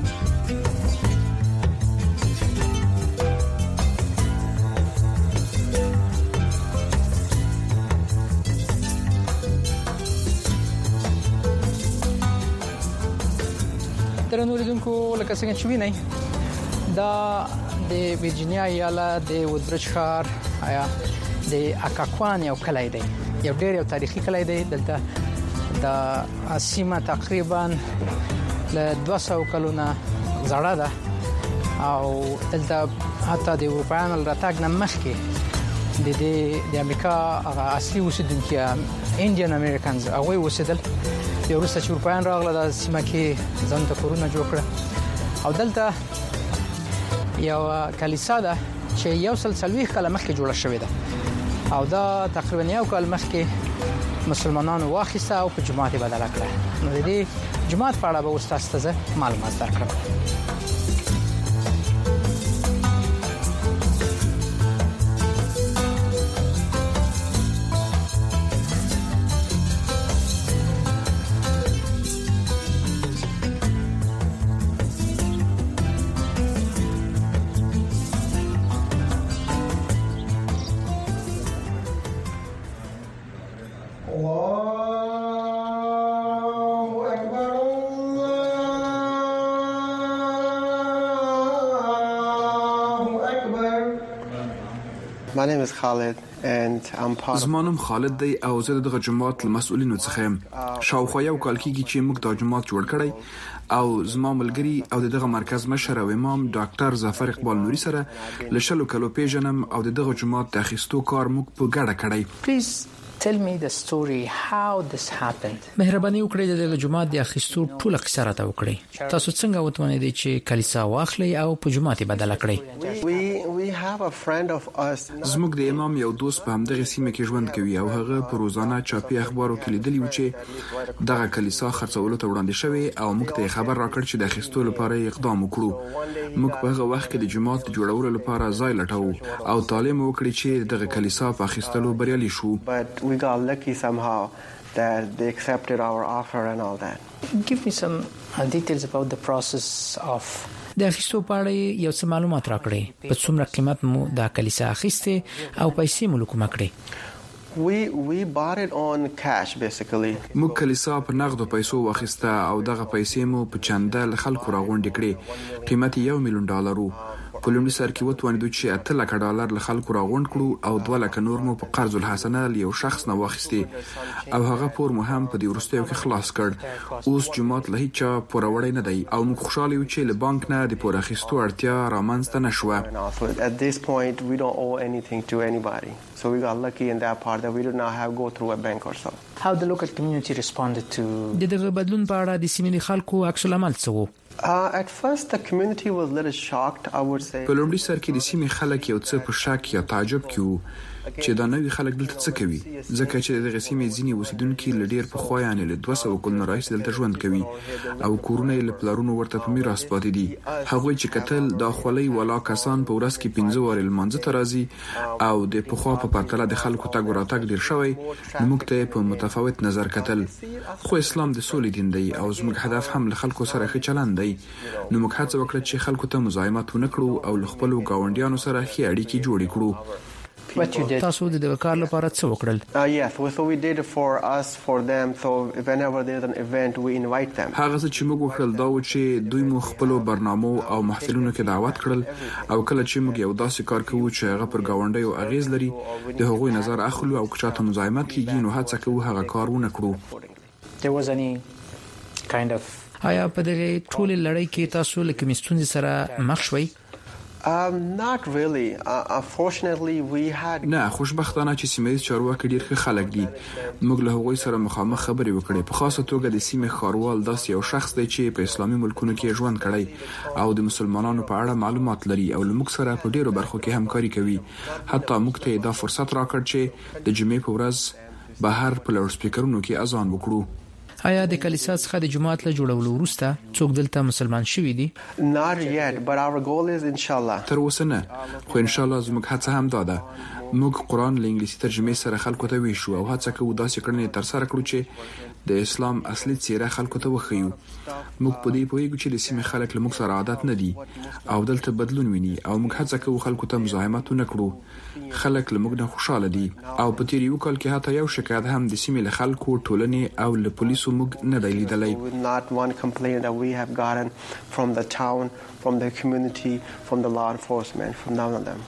درنو لیدونکو لکه څنګه چې وینئ دا د ورجینیا ایالت د وودبرج ښار آیا د اکاکوان یو کلی دی. یو ډېر یو تاریخي کلی دی. دلته د سیمه تقریبا له دوه سوه کلونو زړه ده او دلته حتی د اروپایانو راتګ نه مخکې د دې د امریکا اصلي اوسیدونکو انډین امریکانز هغه اوسېدل. یو وروسته چې اروپایان راغله د سیمه کې ځان ته کورونه جوړ کړ او دلته یو کلیسا ده چې یو سل څلوېښت کاله مخکې جوړه شوې ده او دا تقریبا یو کال مخکې مسلمانانو واخیسته او په جماعت بدل کړه. نو د دې جماعت په اړه به اوس تاسو ته معلومات درکړم. My name is Khalid and I'm part of زمانم خالد دی او زه دغه جماعت مسؤلینو څخه یم. شاوخوا یو کال کېږي چې موږ د جماعت جوړ کړی او زما ملګری او دغه مرکز مشر او امام ډاکټر ظفر اقبال نوري سره لشلو کلو پیژنم او دغه جماعت د اخیستو کار موږ په ګډه کړی. Please tell me the story how this happened. مهرباني وکړئ د جماعت د اخیستو ټول قصه راته وکړئ. تاسو څنګه وتوانئ چې کلیسا واخلئ او په جماعت بدل کړئ؟ We we have a friend of us. زموږ د امام یو دوست په همدغه سیمه کې ژوند کوي او هغه په روزانه چاپی اخبارو کې لیدلی و چې دغه کلیسا خرڅولو ته وړاندې شوی او موږ ته خبر راکړ چې د اخیستو لپاره اقدام وکړو. موږ په هغه وخت کې د جماعت جوړولو لپاره ځای لټاو او تعلیم وکړي چې دغه کلیسا په اخیستلو بریالي شو. We got lucky somehow that they accepted our offer and all that. Give me some uh, details about the process of د اخیستو په اړه یو څه معلومات راکړئ. په څومره قیمت مو د کلیسا اخیسته او پیسې مو لکوم کړې؟ We we bought it on cash basically. موږ کلیسا په نغدو پیسو واخیسته او دغه پیسې مو په چندل خلکو راغونډې کړې. قیمت یو میلیون ډالرو. په لومړي سر کې وتوانیدو چې اته لک ډالر له خلکو راغونډ کړو او دوه لک نور مو په قرض الحسنه یو شخص نه واخیستي او هغه پور مو هم په دې وروستیو کې خلاص کړ. اوس جماعت له هیڅ پور وړي نه دی او موږ خوشاله یو چې له بانک نه د پور اخیستو اړتیا رامنځته نشوه. At this point we don't owe anything to anybody. So we got lucky in that part that we did not have go through a bank or so. How the local community responded to د دغه بدلون په اړه د سیمې خلکو عکس العمل څه وو؟ Uh, at first the community was a little shocked, I would say. په لومړي سر کې د سیمې خلک یو څه په شک یا تعجب کې وو چې دا نوې خلک دلته څه کوي ځکه چې د سیمې ځینې اوسیدونکو لډیر په خو یعنی له دوه سوه کلونو راهیسې دلته ژوند کوي او کورونه یې له پلرونو ورته په میراث پاتې دي. هغوی چې کتل دا خولۍ والا کسان په ورځ کې پنځه وارې لمانځه ته راځي او د پخوا په پرتله د خلکو تګ وراتګ ډیر شوی. موږ ته په متفاوت نظر کتل خو اسلام د سولې دین دی او زموږ هدف هم له خلکو سره ښه چلند دی. نو موږ هڅه وکړه چې خلکو ته مزاحمت ونه کړو او له خپلو ګاونډیانو سره ښې اړیکې جوړې کړو. تاسو د دې کار لپاره څه وکړل؟ yes so we did for us for them so whenever there's an event we invite them. هغه څه چې موږ وکړل دا و چې دوی مو خپل برنامو او محفلونو کې دعوت کړل او کله چې موږ یو داسې کار کوو چې هغه پر گاونډي او اغیز لري د هغوی نظر اخلو او کچاته مزاحمت کیږي نو هڅه کوو هغه کار ونه کړو. there was any kind of آیا په دې ټول لړۍ کې تاسو له کومې ستونزې سره مخ شوئ؟ Um, not really. Uh, unfortunately, we had. نه خوشبختانه چې سیمه چارواکي ډیر ښه خلک دي. موږ له هغوی سره مخامخ خبرې وکړې. په خاصه توګه د سیمه خاروال داسې یو شخص دی چې په اسلامي ملکونو کې ژوند کړی او د مسلمانانو په اړه معلومات لري او موږ سره په ډیرو برخو کې همکاري کوي. حتی موږ ته دا فرصت راکړ چې د جمعې په ورځ بهر په لاوډ سپیکرونو کې اذان وکړو. آیا د کلیسا څخه د جماعت له جوړولو وروسته څوک دلته مسلمان شوي دي؟ not yet but our goal is inshallah. تر اوسه نه خو ان شاء الله زموږ هڅه هم دا ده. موږ قرآن له انګلیسي ترجمه سره خلکو ته ویشو او هڅه کوو داسې کړنې تر سره کړو چې د اسلام اصلي څیره خلکو ته وښیو. موږ په دې پوهیږو چې د سیمې خلک له موږ سره عادت نه دي او دلته بدلون ویني او موږ هڅه کوو خلکو ته مزاحمت نه کړو. خلک له موږ نه خوشاله دي او په تیر یو کال کې حتی یو شکایت هم د سیمې له خلکو ټولنې او له پولیسو موږ نه دی لیدلی. not one complaint that we have gotten from the town, from the community, from the law enforcement, from none of them.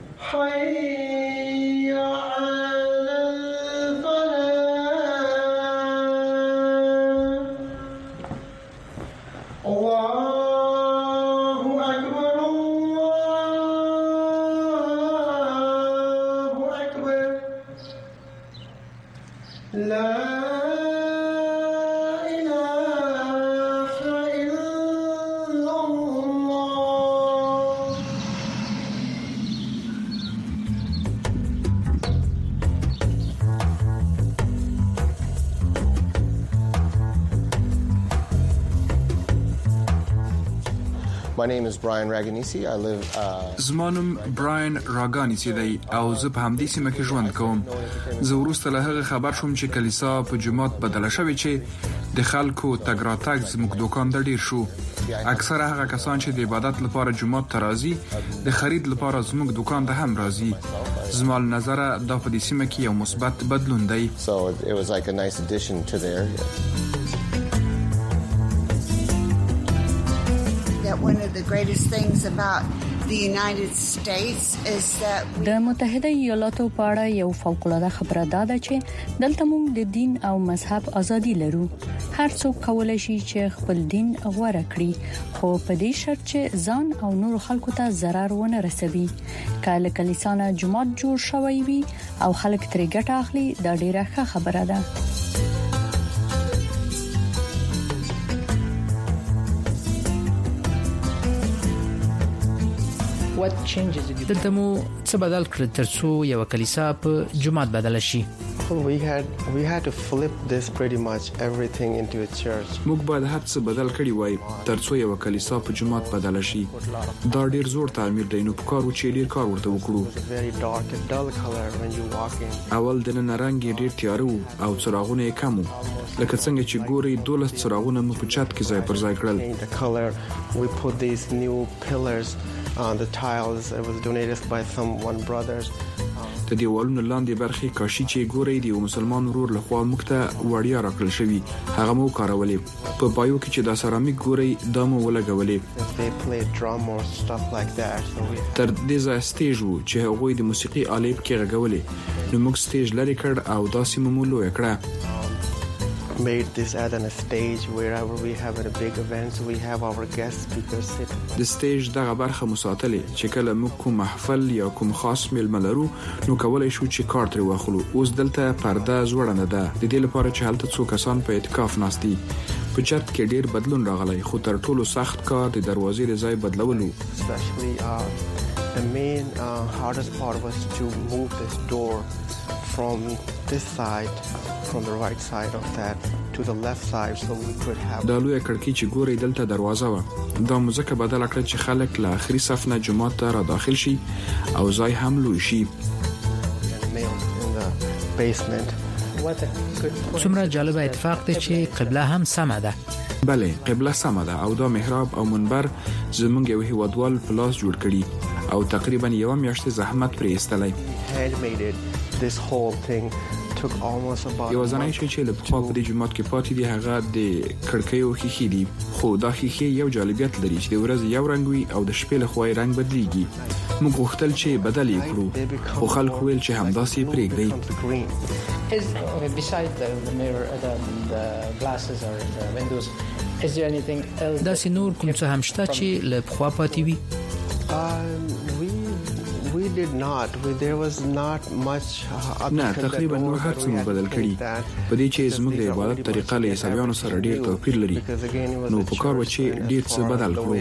My name is Brian Raganisi. I live uh زمانم براین راګانیسی دی او زه په همدې سیمه کې ژوند کوم. زه وروسته له هغه خبر شوم چې کلیسا په جمعات بدله شوې چې د خلکو تګ راتګ زموږ دکان ته ډیر شو. اکثره هغه کسان چې د عبادت لپاره جمعات ته راځي د خرید لپاره زموږ دکان ته هم راځي. زما له نظره دا په دې سیمه کې یو مثبت بدلون دی. So it was like a nice addition to the area. That one of the greatest things about the United States is that د متحده ایالاتو په اړه یو فوق العاده خبره ده چې دلته موږ د دین او مذهب ازادي لرو. هر څوک کولای شي چې خپل دین غوړه کړي خو په دې شرط چې ځان او نور خلکو ته ضرر ونه رسوي. کله کلیسانه جمعات جوړ شوی وي او خلک ترې ګټه اخلي دا ډیره ښه خبره ده. دلته مو څه بدل کړ ترڅو یو کلیسا په جمعات بدل شي؟ we had we had to flip this pretty much everything into a church. موږ باید هر څه بدل کړی وای ترڅو یو کلیسا په جمعات بدل شي. دا ډیر زوړ تعمیر دی نو په کار و چې ډیر کار ورته وکړو. very dark and dull color when you walk in. اول د نن رنګ ډیر تیاره وو او څراغونه یې کم وو. لکه څنګه چې ګوري دولس څراغونه مو په چت کې ځای پر ځای کړل. the color we put these new pillars on the tiles. It was donated by some one brothers. د دیوالونو لاندې برخې کاشي چې ګوري د یو مسلمان ورور لخوا موږ ته وړیا راکړل شوی هغه مو کارولې. په پایو کې چې دا سرامیک ګوري دا مو ولګولې. They play drum or stuff like that. So we تر دې ځای سټیج وو چې هغوی د موسیقي آلې کې غږولې. نو موږ سټیج لري کړ او داسې مو لوی کړه. made this as a stage wherever we have a big event so we have our guest speakers sit. د سټیج دغه برخه مساتلې چې کله موږ کوم محفل یا کوم خاص میلمه لرو نو کولای شو چې کارت لري واخلو. اوس دلته پرده زوړنده ده د دې لپاره چې هلته څو کسان په اعتکاف ناستي. په چت کې ډیر بدلون راغلی خو تر ټولو سخت کار د دروازې د ځای بدلولو. Especially uh, the main uh, hardest part was to move this door from this side from the right side of that to the left side so we could have. دا لوی کړکۍ چې ګوري دلته دروازه و. دا موزیک بدل کړ چې خلک له اخري صف نه جمعات ته را داخل شي او ځای هم لوی شي. څومره جالب اتفاق دی چې قبله هم سمه ده. بله قبله سمه ده او دا محراب او منبر زمونږ یو هیوادوال پلاس جوړ کړي او تقریبا یو میاشت زحمت پرې ایستلای. یو ځانای شي چې له پخوا په دې جومات کې پاتې دي هغه د کړکیو ښیښې دي، خو دا ښیښې یو جالبیت لري چې د ورځې یو رنګ وي او د شپې له خوا یې رنګ بدلیږي. موږ غوښتل چې بدل یې کړو خو خلکو ویل چې همداسې یې پرېږدئ. داسې نور کوم څه هم شته چې له پخوا پاتې وي؟ نه تقریبا نور هر څه مو بدل کړي په دې چې زموږ د عبادت طریقه له عیسویانو سره ډیر توپیر لري، نو په کار و چې ډیر څه بدل کړو.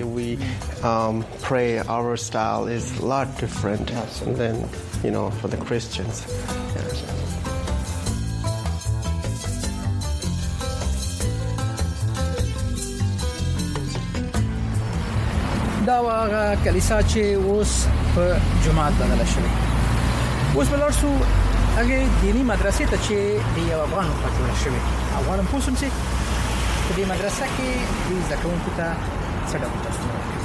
دا واغه کلیسا چې اوس په جماعت بدل شوی. اوس بلار سو هغه دینی مدرسې ته چې د یو افغان په جوړ شوی. افغان پوسم چې په دې مدرسه کې د زکونکو ته څه ډول تاسو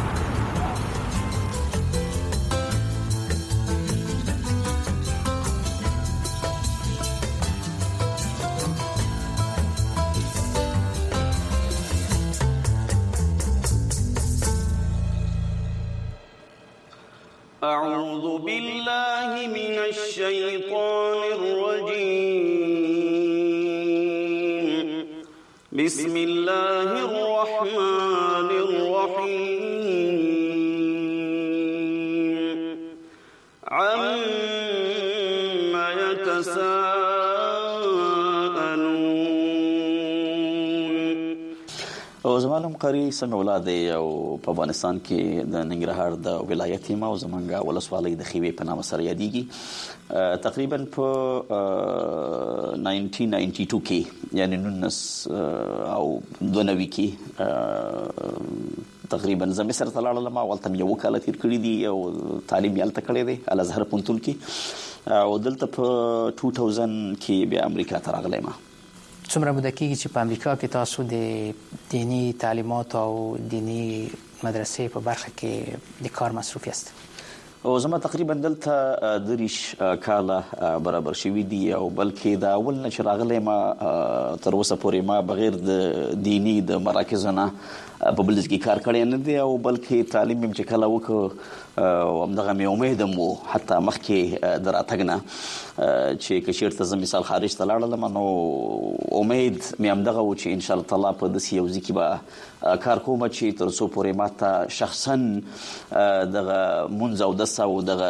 أعوذ بالله من الشيطان الرجيم بسم الله الرحمن الرحيم عما يتساءلون. زمانم قری سم اولاد او په افغانستان کې د ننګرهار د ولایت ما او زمونږه ولسوالۍ د خیوې په نامه سره یادېږي. تقریبا په ناینټین ناینټي ټو کې یعنی نونس او دوه نوي کې تقریبا زه مصر ته لاړم. اولته مې یو کال تیر کړی دی او تعلیم یې هلته کړی دی الازهر پوهنتون کې، او دلته په ټو تاوزند کې بیا امریکا ته راغلی ما. څومره موده کېږي چې په امریکا کې تاسو د دینی تعلیمات او دینی مدرسې په برخه کې د کار مصروف یاست؟ او زما تقریبا دلته دریش کاله برابر شوي دي، او بلکې د اول نه چې راغلی ما تر اوسه پورې ما بغیر د دینی د مراکزو نه په بل ځای کې کار کړی نه دی، او بلکې تعلیم مې چې کله وکړ او همدغه مې امید هم و حتی مخکې د راتګ نه چې که چېرته زه مثال خارج ته لاړلم نو امید مې همدغه و چې انشاءالله تعالی په داسې یو ځای کې به کار کوم چې تر څو پورې ماته شخصا دغه مونځ او دس او دغه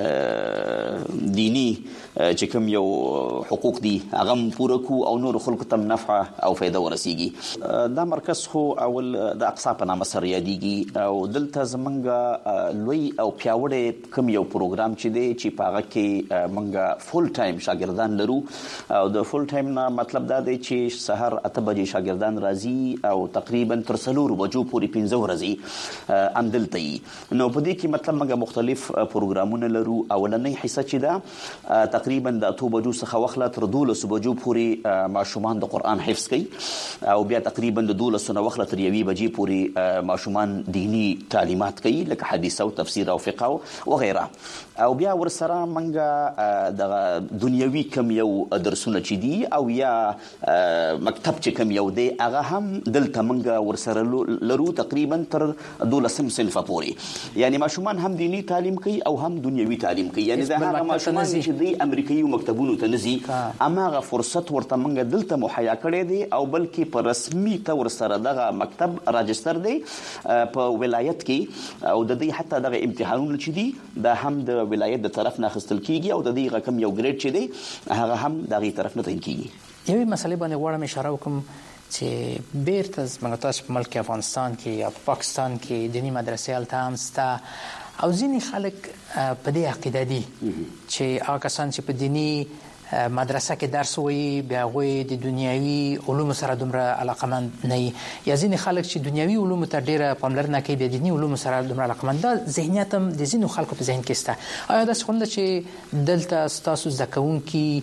دینی چې کوم یو حقوق دي هغه هم پوره کړو او نورو خلکو ته نفع او فایده ورسیږي. دا مرکز خو اول د اقصا په نامه سره یادېږي، او دلته زمونږ لوی او پیاوړی کوم یو پروګرام چې دی چې په هغه کې موږ فول ټایم شاګردان لرو، او د فول ټایم نه مطلب دا دی چې سهار اته بجې شاګردان راځي او تقریبا تر څلورو بجو پورې پنځه ورځې همدلته وي. نو په دې کې مطلب موږ مختلف پروګرامونه لرو. اولنۍ حصه چې ده تقریبا د اتو بجو څخه واخله تر دولسو بجو پورې ماشومان د قرآن حفظ کوي، او بیا تقریبا د دولسو نه واخله تر یوې بجې پورې ماشومان دینی تعلیمات کوي لکه حدیث او تفسیر او فقه او غیره. او بیا ورسره موږ د دنیوي کم یو درسونه چې دي او یا مکتب چې کم یو دی هغه هم دلته موږ ورسره لرو تقریبا تر دولسم صنفه پورې. یعنی ماشومان هم دینی تعلیم کوي او هم دنیوي تعلیم کوي. یعنی دا هغه ماشومان چې دی امریکایي مکتبونو ته نزي هماغه فرصت ورته موږ دلته مهیا کړی دی، او بلکې په رسمي تور سره دغه مکتب راجستر دی په ولایت کې، او د دې حتی دغه امتحانونه چې دي دا هم د ولایت د طرف نه اخیستل کیږي، او د دې رقم یو ګریډ چې دی هغه هم دغه طرف نه تعیین کیږي. یوې مسلې باندې غواړم اشاره وکړم چې بیرته زموږ تاسو په ملک افغانستان کې یا پاکستان کې دینی مدرسې هلته هم شته، او ځینې خلک په دې عقیده دي چې هغه کسان چې په دینی مدرسه کې درس وایي بیا هغوی د دنیوي علومو سره دومره علاقمند نه وي، یا ځینې خلک چې دنیوي علومو ته ډېره پاملرنه کوي بیا دیني علومو سره دومره علاقمند. دا ذهنیت هم د ځینو خلکو په ذهن کې شته. آیا داسې خو نه ده چې دلته ستاسو زده کوونکي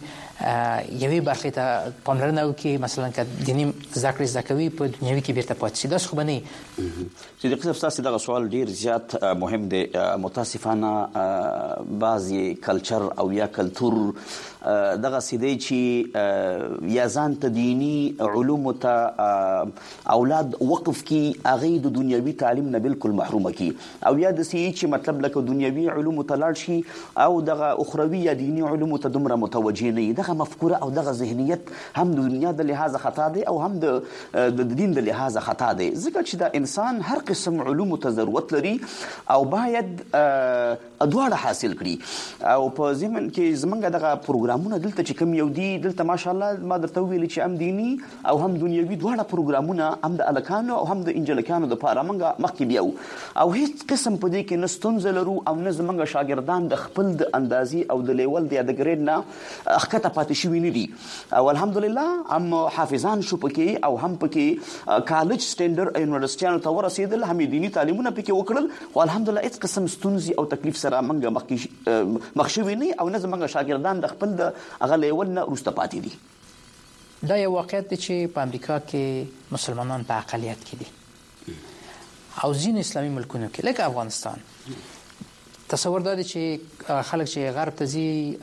یوې برخې ته پاملرنه وکړي، مثلا که دیني زده کړې زده کوي په دنیوي کې بیرته پاتې شي. داسې خو به نه وي. صدیقي صاحب ستاسو دغه سوال ډیر زیات مهم دی. متاسفانه بعضی کلچر او یا کلتور دغه سیدی چې یا ځان ته دینی علوم ته اولاد وقف کی هغه د دنیوي تعلیم نه بالکل محرومه کی، او یا د سی چې مطلب لکه دنیوي علوم ته لاړ شي او دغه اخروی یا دینی علوم ته دومره متوجه نه وي. دغه مفکوره او دغه ذهنیت هم د دنیا د لحاظ خطا دی او هم د دین د لحاظ خطا دی، ځکه چې د انسان هر قسم علوم ته ضرورت لري او باید دواړه حاصل کړي. او په ضمن کې زمونږ دغه پروګرامونه دلته چې کوم یو دي، دلته ماشاءالله ما درته ویل چې هم دینی او هم دنیوي دواړه پروګرامونه هم د الکانو او هم د انجلکانو د پاره موږ مخکې بیاو، او هیڅ قسم په دې کې نه ستونزه لرو او نه زمونږ شاګردان د خپل د اندازې او د لیول د د ګریډ نه اخکته پاتې شوي نه دي. او الحمدلله هم حافظان شو پکې او هم پکې کالج سټینډرډ یونیورسيټیانو ته ورسېدل، هم دینی تعلیمونه پکې وکړل، او الحمدلله هیڅ قسم ستونزې او تکلیف سره موږ مخکې مخ شوي نه او نه زمونږ شاګردان د خپل د هغه لیول نه وروسته پاتې دي. دا یو واقعیت دی چې په امریکا کې مسلمانان په اقلیت کې دي او ځینې اسلامي ملکونو کې لکه افغانستان. تصور دا دی چې خلک چې غرب ته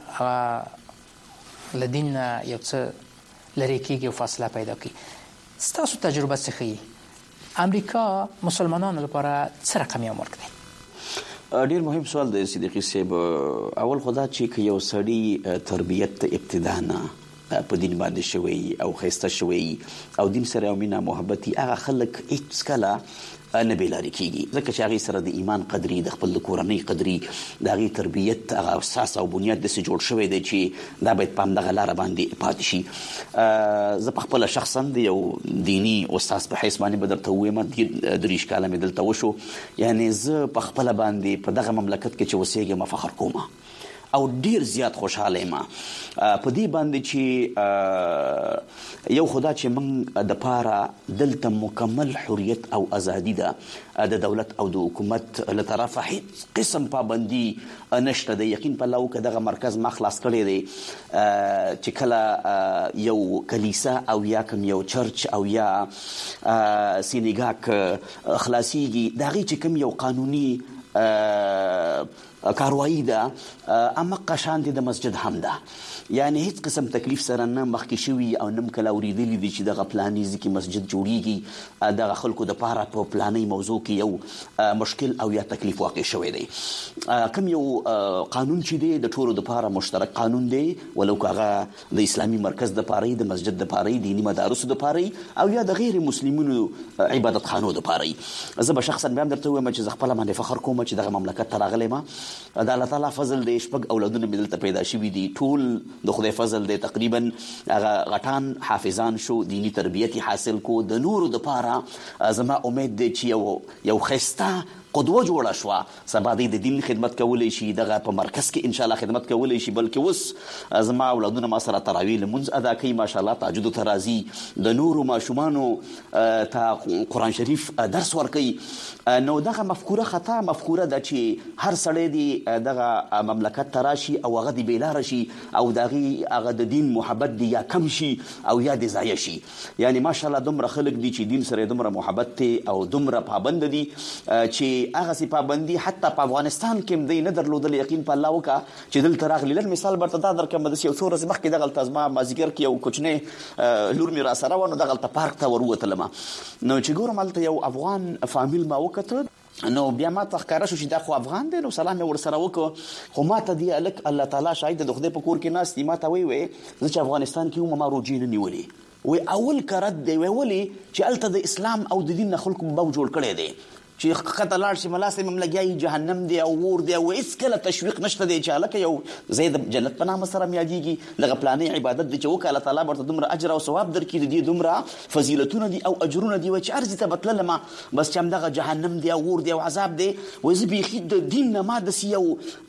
ځي له دین نه یو څه لرې کېږي او فاصله پیدا کوي. ستاسو تجربه څه ښیي؟ امریکا مسلمانانو لپاره څه رقم یو مرګ دی؟ ډیر مهم سوال دی صدیقي صاحب. اول خدا چې یو سړی تربیت ابتدا نه په دین باندې شوی او خسته شوی او دین سره یو مینا محبتي، هغه خلک هیڅ کله نه بیلاری کیږي، ځکه چې هغه سره د ایمان قدرې، د خپل کورنۍ قدرې، د هغه تربیت هغه اساس او بنیاد د څه جوړ شوی دی چې دا باید په همدغه لاره باندې پاتې شي. زه په خپل شخصا د یو دینی استاد په حیث باندې به درته ووایم، دریش کاله مې دلته وشو، یعنی زه په خپل باندې په دغه مملکت کې چې اوسېږم فخر کوم او ډیر زیات خوشاله یم په دې باندې چې یو خدا چې موږ د پاره دلته مکمل حریت او ازادي ده د دولت او د حکومت له طرفه، هیڅ قسم پابندي نشته د یقین په لو کې دغه مرکز ما خلاص کړی دی چې کله یو کلیسا او یا کوم یو چرچ او یا سینګاک خلاصيږي دغه چې کوم یو قانوني کاروایی ده اما قشان دي د مسجد هم ده، یعنی هیڅ قسم تکلیف سره نه مخکې شوي او نم کله اوریدلی دي چې دغه پلاني ځکه مسجد جوړیږي، دغه خلکو د پاره په پلاني موضوع کې یو مشکل او یا تکلیف واقع شوی دی. کوم یو قانون چې دی د ټولو د پاره مشترک قانون دی، ولو هغه د اسلامي مرکز د پاره، د مسجد د پاره، دینی مدارس د پاره او یا د غیر مسلمانو عبادت خانو د پاره. زه به شخصا بیا درته وایم چې خپل باندې فخر کوم چې دغه مملکت ته راغلی ما، د الله تعالی فضل دی، شپږ اولادونه مې دلته پیدا شوي دي، ټول د خدای فضل دی، تقریبا هغه غټان حافظان شو، دینی تربیت حاصل کو، د نورو د پاره زما امید دی چې یو یو خسته قدوه جوړه شو، سبا د دین خدمت کولای شي، دغه په مرکز کې ان شاء الله خدمت کولای شي، بلکې اوس زما اولادونه ما سره تراویح لمونځ ادا کوي، ماشاءالله تهجد ته راځي، د نورو ماشومانو ته قرآن شریف درس ورکوي. نو دغه مفکوره خطا مفکوره ده چې هر سړی دی دغه مملکت ته راشي او هغه دی بیلاره شي او دغه هغه د دین محبت دی یا کم شي او یا دی ضایع شي. یعنی ماشاءالله دومره خلک دي چې دین سره دومره محبت دی او دومره پابند دي چې هغه سي پابندي حتی په افغانستان کې دی نه درلودل. یقین په الله وکا چې دلته راغلی لر مثال برته دا درکم د یو څو ورځې مخکې دغه تزما مازیګر کې یو کوچنی لور می را سره ونه دغه پارک ته وروتلم، نو چې ګورم هلته یو افغان فامیل ما وکړ، نو بیا ما ته ښکاره شو چې دا خو افغان دی، نو سلام یې ورسره وکړ، خو ما ته دی الک الله تعالی شاهد د خدای په کور کې ناست دی، ما ته وی وی زه چې افغانستان کې وم ما روجې نه نیولې، وی اول کرد دی وی ولې چې هلته د اسلام او د دین نه خلکو بو جوړ کړی دی چې خطه لاړ شي ملاسه مملګي جهنم دی او ور دی او هیڅ کله تشویق نشته دی چې الکه یو زید جنت په نامه سره میادیږي، دغه پلانې عبادت دی چې وکاله تعالی ورته دومره اجر او ثواب درکړي دي، دومره فضیلتونه دي او اجرونه دي چې ارزي ته بتلل ما بس چې دغه جهنم دی او ور دی او عذاب دی، وای زه بيخي د دین نه ما د یو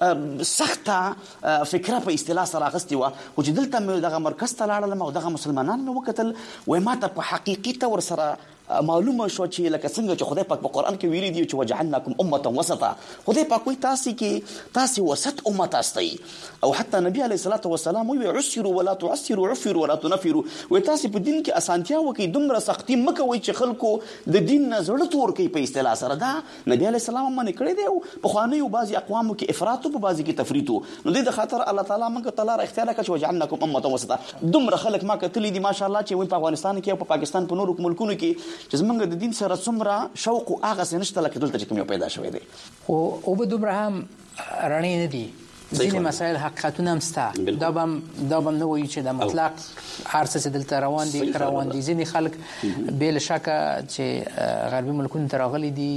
سخته فکره په اصطلاح سره غستې و، خو چې دلته دغه مرکز ته لاړم او دغه مسلمانان مې وکتل، وای ما ته په حقیقت ور سره معلومه شو چې لکه څنګه چې خدای پاک په قران کې ویلي دی چې وجعلناکم امه وسطا خدای پاک وایي تاسو کې تاسو وسط امه تاسو او حتی نبی علیه الصلاۃ والسلام وی عسروا ولا تعسروا عفروا ولا تنفروا وای تاسو په دین کې اسانتیا وکي دومره سختي مکه وای چې خلکو د دین نه زړه تور کوي په اصطلاح سره دا نبی علیه السلام باندې کړی دی او په خواني او بعضي اقوامو کې افراط او په بعضي کې تفریط نو د خاطر الله تعالی موږ ته لار اختیار کړ چې وجعلناکم امه وسطا دومره خلک ما کتلی دي ماشاءالله چې وای په افغانستان کې او په پاکستان په نورو ملکونو کې چې زمونږ د دین سره څومره شوق او هغه سنشته لکه دلته چې کوم یو پیدا شوی دی او او به دومره هم رڼې نه دي ځینې مسایل حقیقتونه هم شته دا به دا به نه وایي چې د مطلق هر څه چې دلته روان دي روان دي ځینې خلک بې له شکه چې غربي ملکونو ته راغلي دي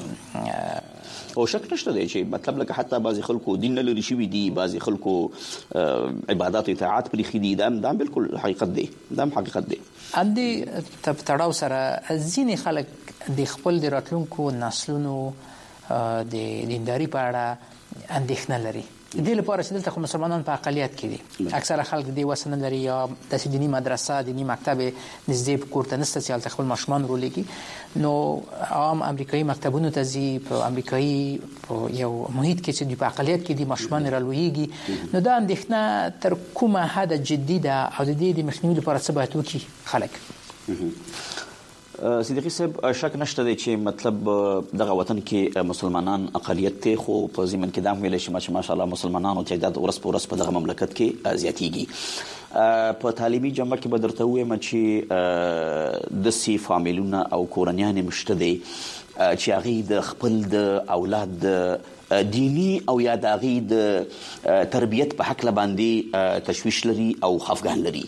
او شک نشته دی چې مطلب لکه حتی بعضی خلکو دین نه لري شوي دي بعضی خلکو عبادت او اطاعت پرېښي دي دا دا بالکل حقیقت دی دا حقیقت دی اندې تړاو سره ځینې خلک د خپل د راتلونکو نسلونو د دینداري په اړه اندېښنه لري د دې لپاره چې دلته مسلمانان په اقلیت کې دي اکثره خلک د وسنه لري یا د دینی مدرسه دینی مکتب نږدې کوړه نسته چې خپل ماشومان رولېږي نو عام امریکایي مکتبونو ته ځي په امریکایي یو محیط کې چې د اقلیت کې دي ماشومان رالوېږي نو دا اندېښنه تر کومه حد جدي ده او د دې د مخنیوي لپاره څه باید وکړي خلک صدیقی صاحب شک نشته دی چې مطلب دغه وطن کې مسلمانان اقلیت ته خو په ضمن کې دا ویل شي چې ماشاءالله مسلمانانو تعداد ورس په ورس په دغه مملکت کې زیاتیږي په تعلیمي جمع کې به درته وایم چې د سی فامیلونه او کورنیان مشته دي چې هغه د خپل د اولاد د دینی او یا د هغه د تربیت په حق باندې تشویش لري او خفګان لري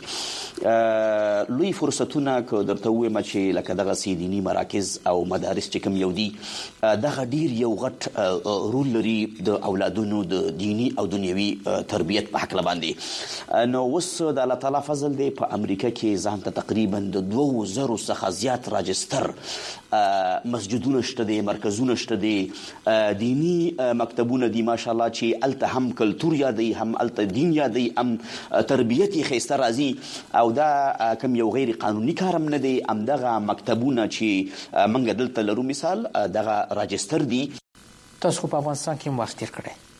لوی فرصتونه که درته وایم چې لکه دغه سي دینی مراکز او مدارس چې کوم یو دي دغه ډیر یو غټ رول لري د اولادونو د دینی او دنیوي تربیت په حق باندې نو وس د الله تعالی فضل دی په امریکا کې ځان ته تقریبا د دوه زره څخه زیات راجستر مسجدونه شته دي مرکزونه شته دي دینی مکتبونه دي ماشاءالله چې الته هم کلچر یادي هم الته دین یادي هم تربیت یې خسته راځي او دا کوم یو غیر قانوني کارم نه دی امدغه مکتبونه چې منګ دلته لرو مثال دغه راجستر دي تاسو په افغانستان کې وخت تیر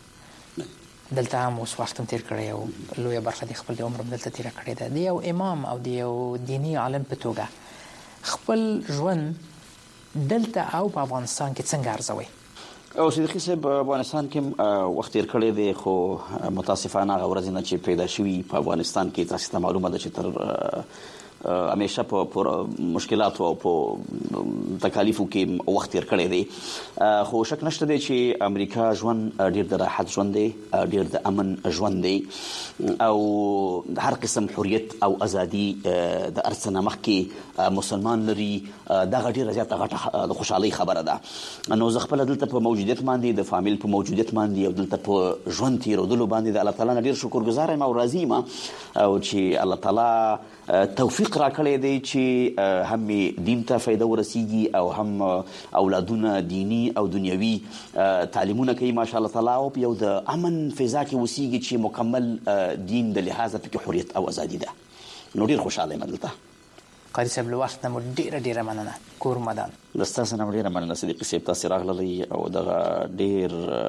کړی دلته هم اوس وخت تیر کړی او لوی برخه د خپل عمر دلته تیر کړی ده دی یو امام او دی یو دینی عالم په توګه خپل ژوند دلته او په افغانستان کې څنګه ارزوي او صدیقی صاحب افغانستان کې وخت تیر کړی دی خو متاسفانه هغه ورځ نه چې پیدا شوي په افغانستان کې تاسو ته معلومه ده چې تر همیشه په مشکلات او په تکالیفو کې وخت تیر کړی دی خو شک نشته دی چې امریکا ژوند ډیر د راحت ژوند دی ډیر د امن ژوند دی او هر قسم حریت او ازادي د ارسنه مخ کې مسلمان لري دغه ډیره زیاته غټه د خوشحالي خبره ده نو زه خپل دلته په موجودیت باندې د فامیل په موجودیت باندې او دلته په ژوند تیرودلو باندې د الله تعالی نه ډیر شکرګزار یم او راضي یم او چې الله تعالی توفیق راکړی دی چې هم دین ته فایده ورسیږي او هم اولادونه دینی او دنیوي تعلیمونه کوي ماشاءالله تعالی او یو د امن فضا کې وسیږي چې مکمل دین د لحاظه په حریت او ازادي ده نو ډیر خوشاله یم دلته قاری صاحب له وخت نه ډیره ډیره مننه کور مدان لستاسو نه ډیره مننه صدیقي صاحب تاسو راغلي او دغه ډیر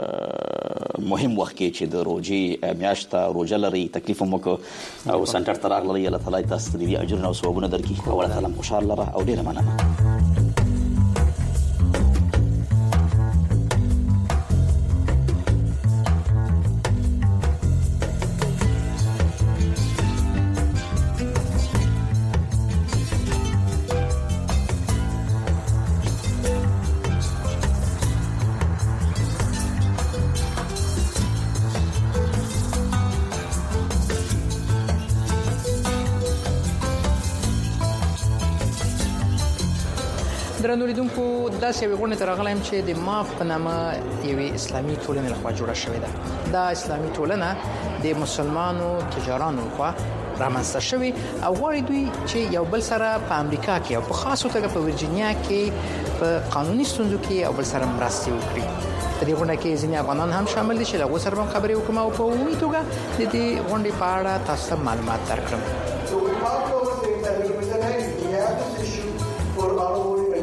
مهم وخت کې چې د روزي میاشت روزه لري تکلیف مو کو او سنټر ته راغلي الله تعالی تاسو دې اجر او ثوابونه درکړي او الله تعالی خوشاله لره او ډیره مننه درنو لیدونکو داسې یو غونډه ترغلایم چې د ماف په نامه یوې اسلامي ټولنې لخوا جوړه شوې ده دا اسلامي ټولنه د مسلمانانو تجارانو لخوا رامنځته شوې او غواړي دوی چې یو بل سره په امریکا کې او په خاصو توګه په ورجینیا کې په قانوني ستونزو کې او بل سره مرسته وکړي په دې غونډه کې ځینې افغانان هم شامل دي چې له غوسر هم خبرې وکم او په عمومي توګه د دې غونډې په اړه تاسو معلومات درکړم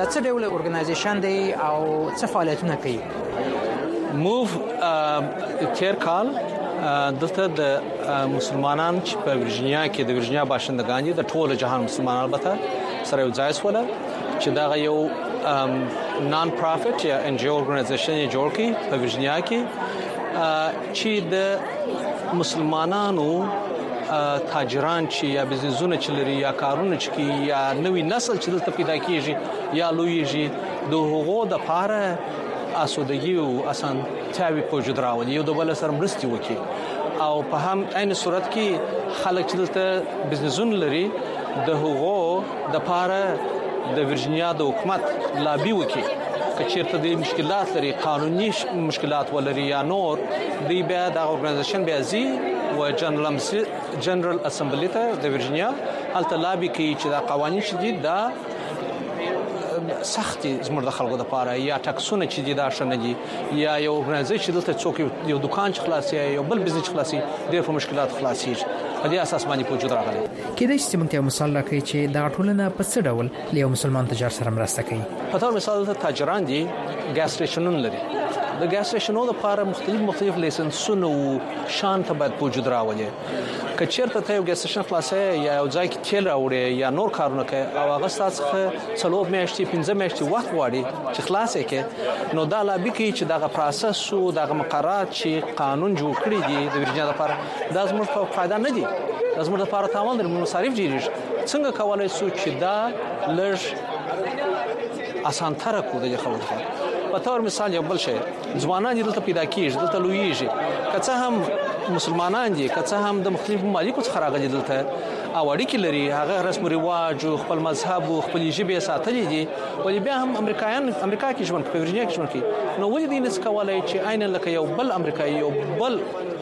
دا څه ډول اورګنایزیشن دی او څه فعالیتونه کوي؟ موف تیر کال دلته د مسلمانان چې په ورجینیا کې د ورجینیا باشندگان دي د ټولو جهان مسلمانان البته سره یو ځای سول چې دا یو نان پروفټ یا ان جی او اورګنایزیشن جوړ کړي په ورجینیا کې چې د مسلمانانو تاجران چې یا بزنسونه چې لري یا کارونه چې یا نوې نسل چې دلته پیدا کیږي یا لویږي د هغو د پاره اسودګي او اسان تاوی په وجود راولي یو د بل سره مرستي وکي او په هم عین صورت کې خلک چې دلته بزنسونه لري د هغو د پاره د ورجینیا د حکومت لابي وکي کچېرته د مشکلات لري قانوني مشکلات ولري یا نور دی بیا د اورګنایزیشن بیا زی و جنرال جنرال اسمبلی ته د ورجینیا هلته لابي کوي چې دا قوانين شدید دا سختي زموږ د خلکو لپاره یا ټاکسونه چې دي دا شنه دي یا یو اورګنایزیشن دلته څوک یو دکان خلاصي یو بل بزنس خلاصي ډېر په مشکلات خلاصي په دې اساس باندې په وجود راغلي کله چې موږ ته مثال راکړي چې دا ټولنه په څه ډول له مسلمان تجار سره مرسته کوي. په تور مثال ته تاجران دي ګاز سټیشنونه لري د ګاز سټیشنونو لپاره مختلف مختلف لایسنسونه او شان ته باید په وجود راولي. کچېرته ته یو ګاز سټیشن خلاصي یا یو ځای کې تیل راوړي یا نور کارونه کوي او هغه ستاسو څلور میاشتې پنځه میاشتې وخت غواړي چې خلاصې کې نو دا لابي کوي چې دغه پروسس او دغه مقررات چې قانون جوړ کړی دي د ورجینیا لپاره دا زموږ په فائدہ نه دي دا زموږ لپاره تاوان لري مصارف ډیریږي څنګه کولای شو چې دا لږ اسان تر کو د خلکو په تور مثال یو بل شی ځوانان دلته پیدا کیږي دلته لویږي که څه هم مسلمانان دي که څه هم د مختلفو ممالکو څخه راغلي دلته او اړیکې لري هغه رسم او رواج او خپل مذهب او خپل ژبه ساتلې دي ولې بیا هم امریکایان امریکا کې ژوند کوي ورجینیا کې ژوند کوي نو ولې دې نس کولای چې عین لکه یو بل امریکایي یو بل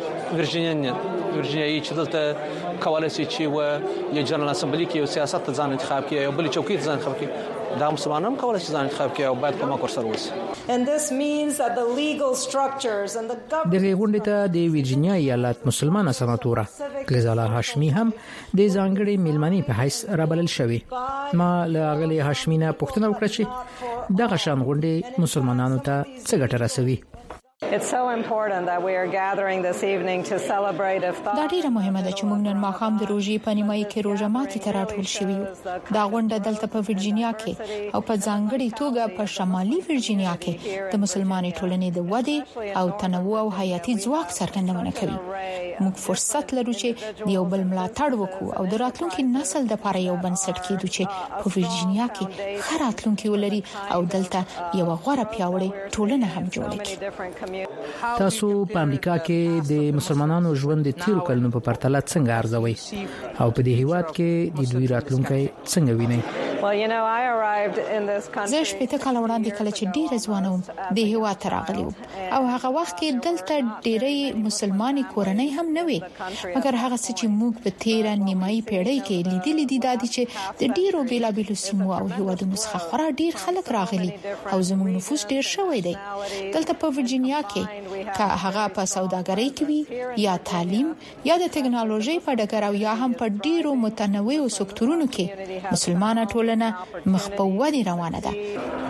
ورجینیا ورجینیایي چې دلته کولای شي چې و یو جنرال اسمبلی کې یو سیاست ته ځان انتخاب کړي یو بل چوکۍ ته ځان انتخاب کړي دا مسلمانان کولای شي ځان انتخاب کړي او باید کومه کورسر وسی. And this means that the legal structures and the government د غونډې ته د ورجینیا ایالت مسلمانه سناتوره غزاله هاشمي هم د ځانګړي میلمنې په حیث رابلل شوی. ما له غلي هاشمینه پوښتنه وکړه چې دغه شان غونډې مسلمانانو ته څه ګټه رسوي. It's so important that we are gathering this evening to celebrate iftar. دا ډیره مهمه ده چې موږ نن ماښام د روزي په نیمایي کې روزه ماتي ته راټول شوي یو. دا غونډه دلته په ورجینیا کې او په ځانګړي توګه په شمالي ورجینیا کې د مسلمانې ټولنې د ودې او تنوع او حیاتي ځواک څرګندونه کوي. موږ فرصت لرو چې یو بل ملاتړ وکړو او د راتلونکي نسل لپاره یو بنسټ کېدو چې په ورجینیا کې ښه راتلونکي ولري او دلته یو غوړه پیاوړې ټولنه هم جوړه کړي. تاسو په امریکا کې د مسلمانانو ژوند د تیرو کلونو په پرتله څنګه ارزوي او په دې هیواد کې د دوی راتلونکي څنګه وینئ؟ Well, you know, I arrived in this country. زه شپږ کال وړاندې کله چې ډیره ځوانه وم د هیواد ته راغلی وم او هغه وخت کې دلته ډیرې مسلمانې کورنۍ هم نه وي مګر هغه څه چې موږ په تیر نیمایي پیړۍ کې لیدلې دي دا دي چې د ډیرو بیلابیلو سیمو او هیوادونو څخه خورا ډیر خلک راغلي او زموږ نفوس ډیر شوی دی. دلته په ورجینیا کې که هغه په سوداګرۍ کې وي یا تعلیم یا د ټکنالوژي په ډګر او یا هم په ډیرو متنوعو سکتورونو کې مسلمانه ټولنه مخ په ودې روانه ده.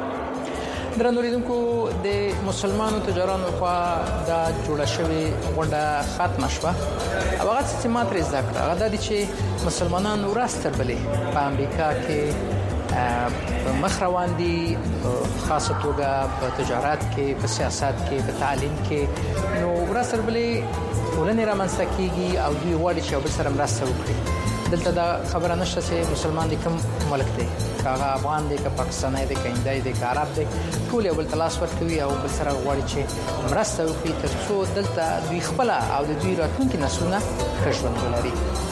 درنو لیدونکو د مسلمانانو تجارانو په د جوړه شوی غونډه ختم شوه او هغه چې ما ترې زده کړه هغه د چې مسلمانان ورستر بلې په امریکا کې په مخ روان دي خاصه توګه په تجارت کې په سیاست کې په تعلیم کې نو ورستر بلې ټولنې رامنځته کیږي او دوی غواړي چې بل سره مرسته وکړي. دلته دا خبره نشته چې مسلمان دي کوم ملک دی کاغه افغان دی که پاکستاني دی که هندي دی که عرب دی ټول یو بل تلاش ورکوي او بل سره غواړي چې مرسته وکړي ترڅو دلته دوی خپل او د دوی راتلونکي نسلونه ښه ژوند ولري.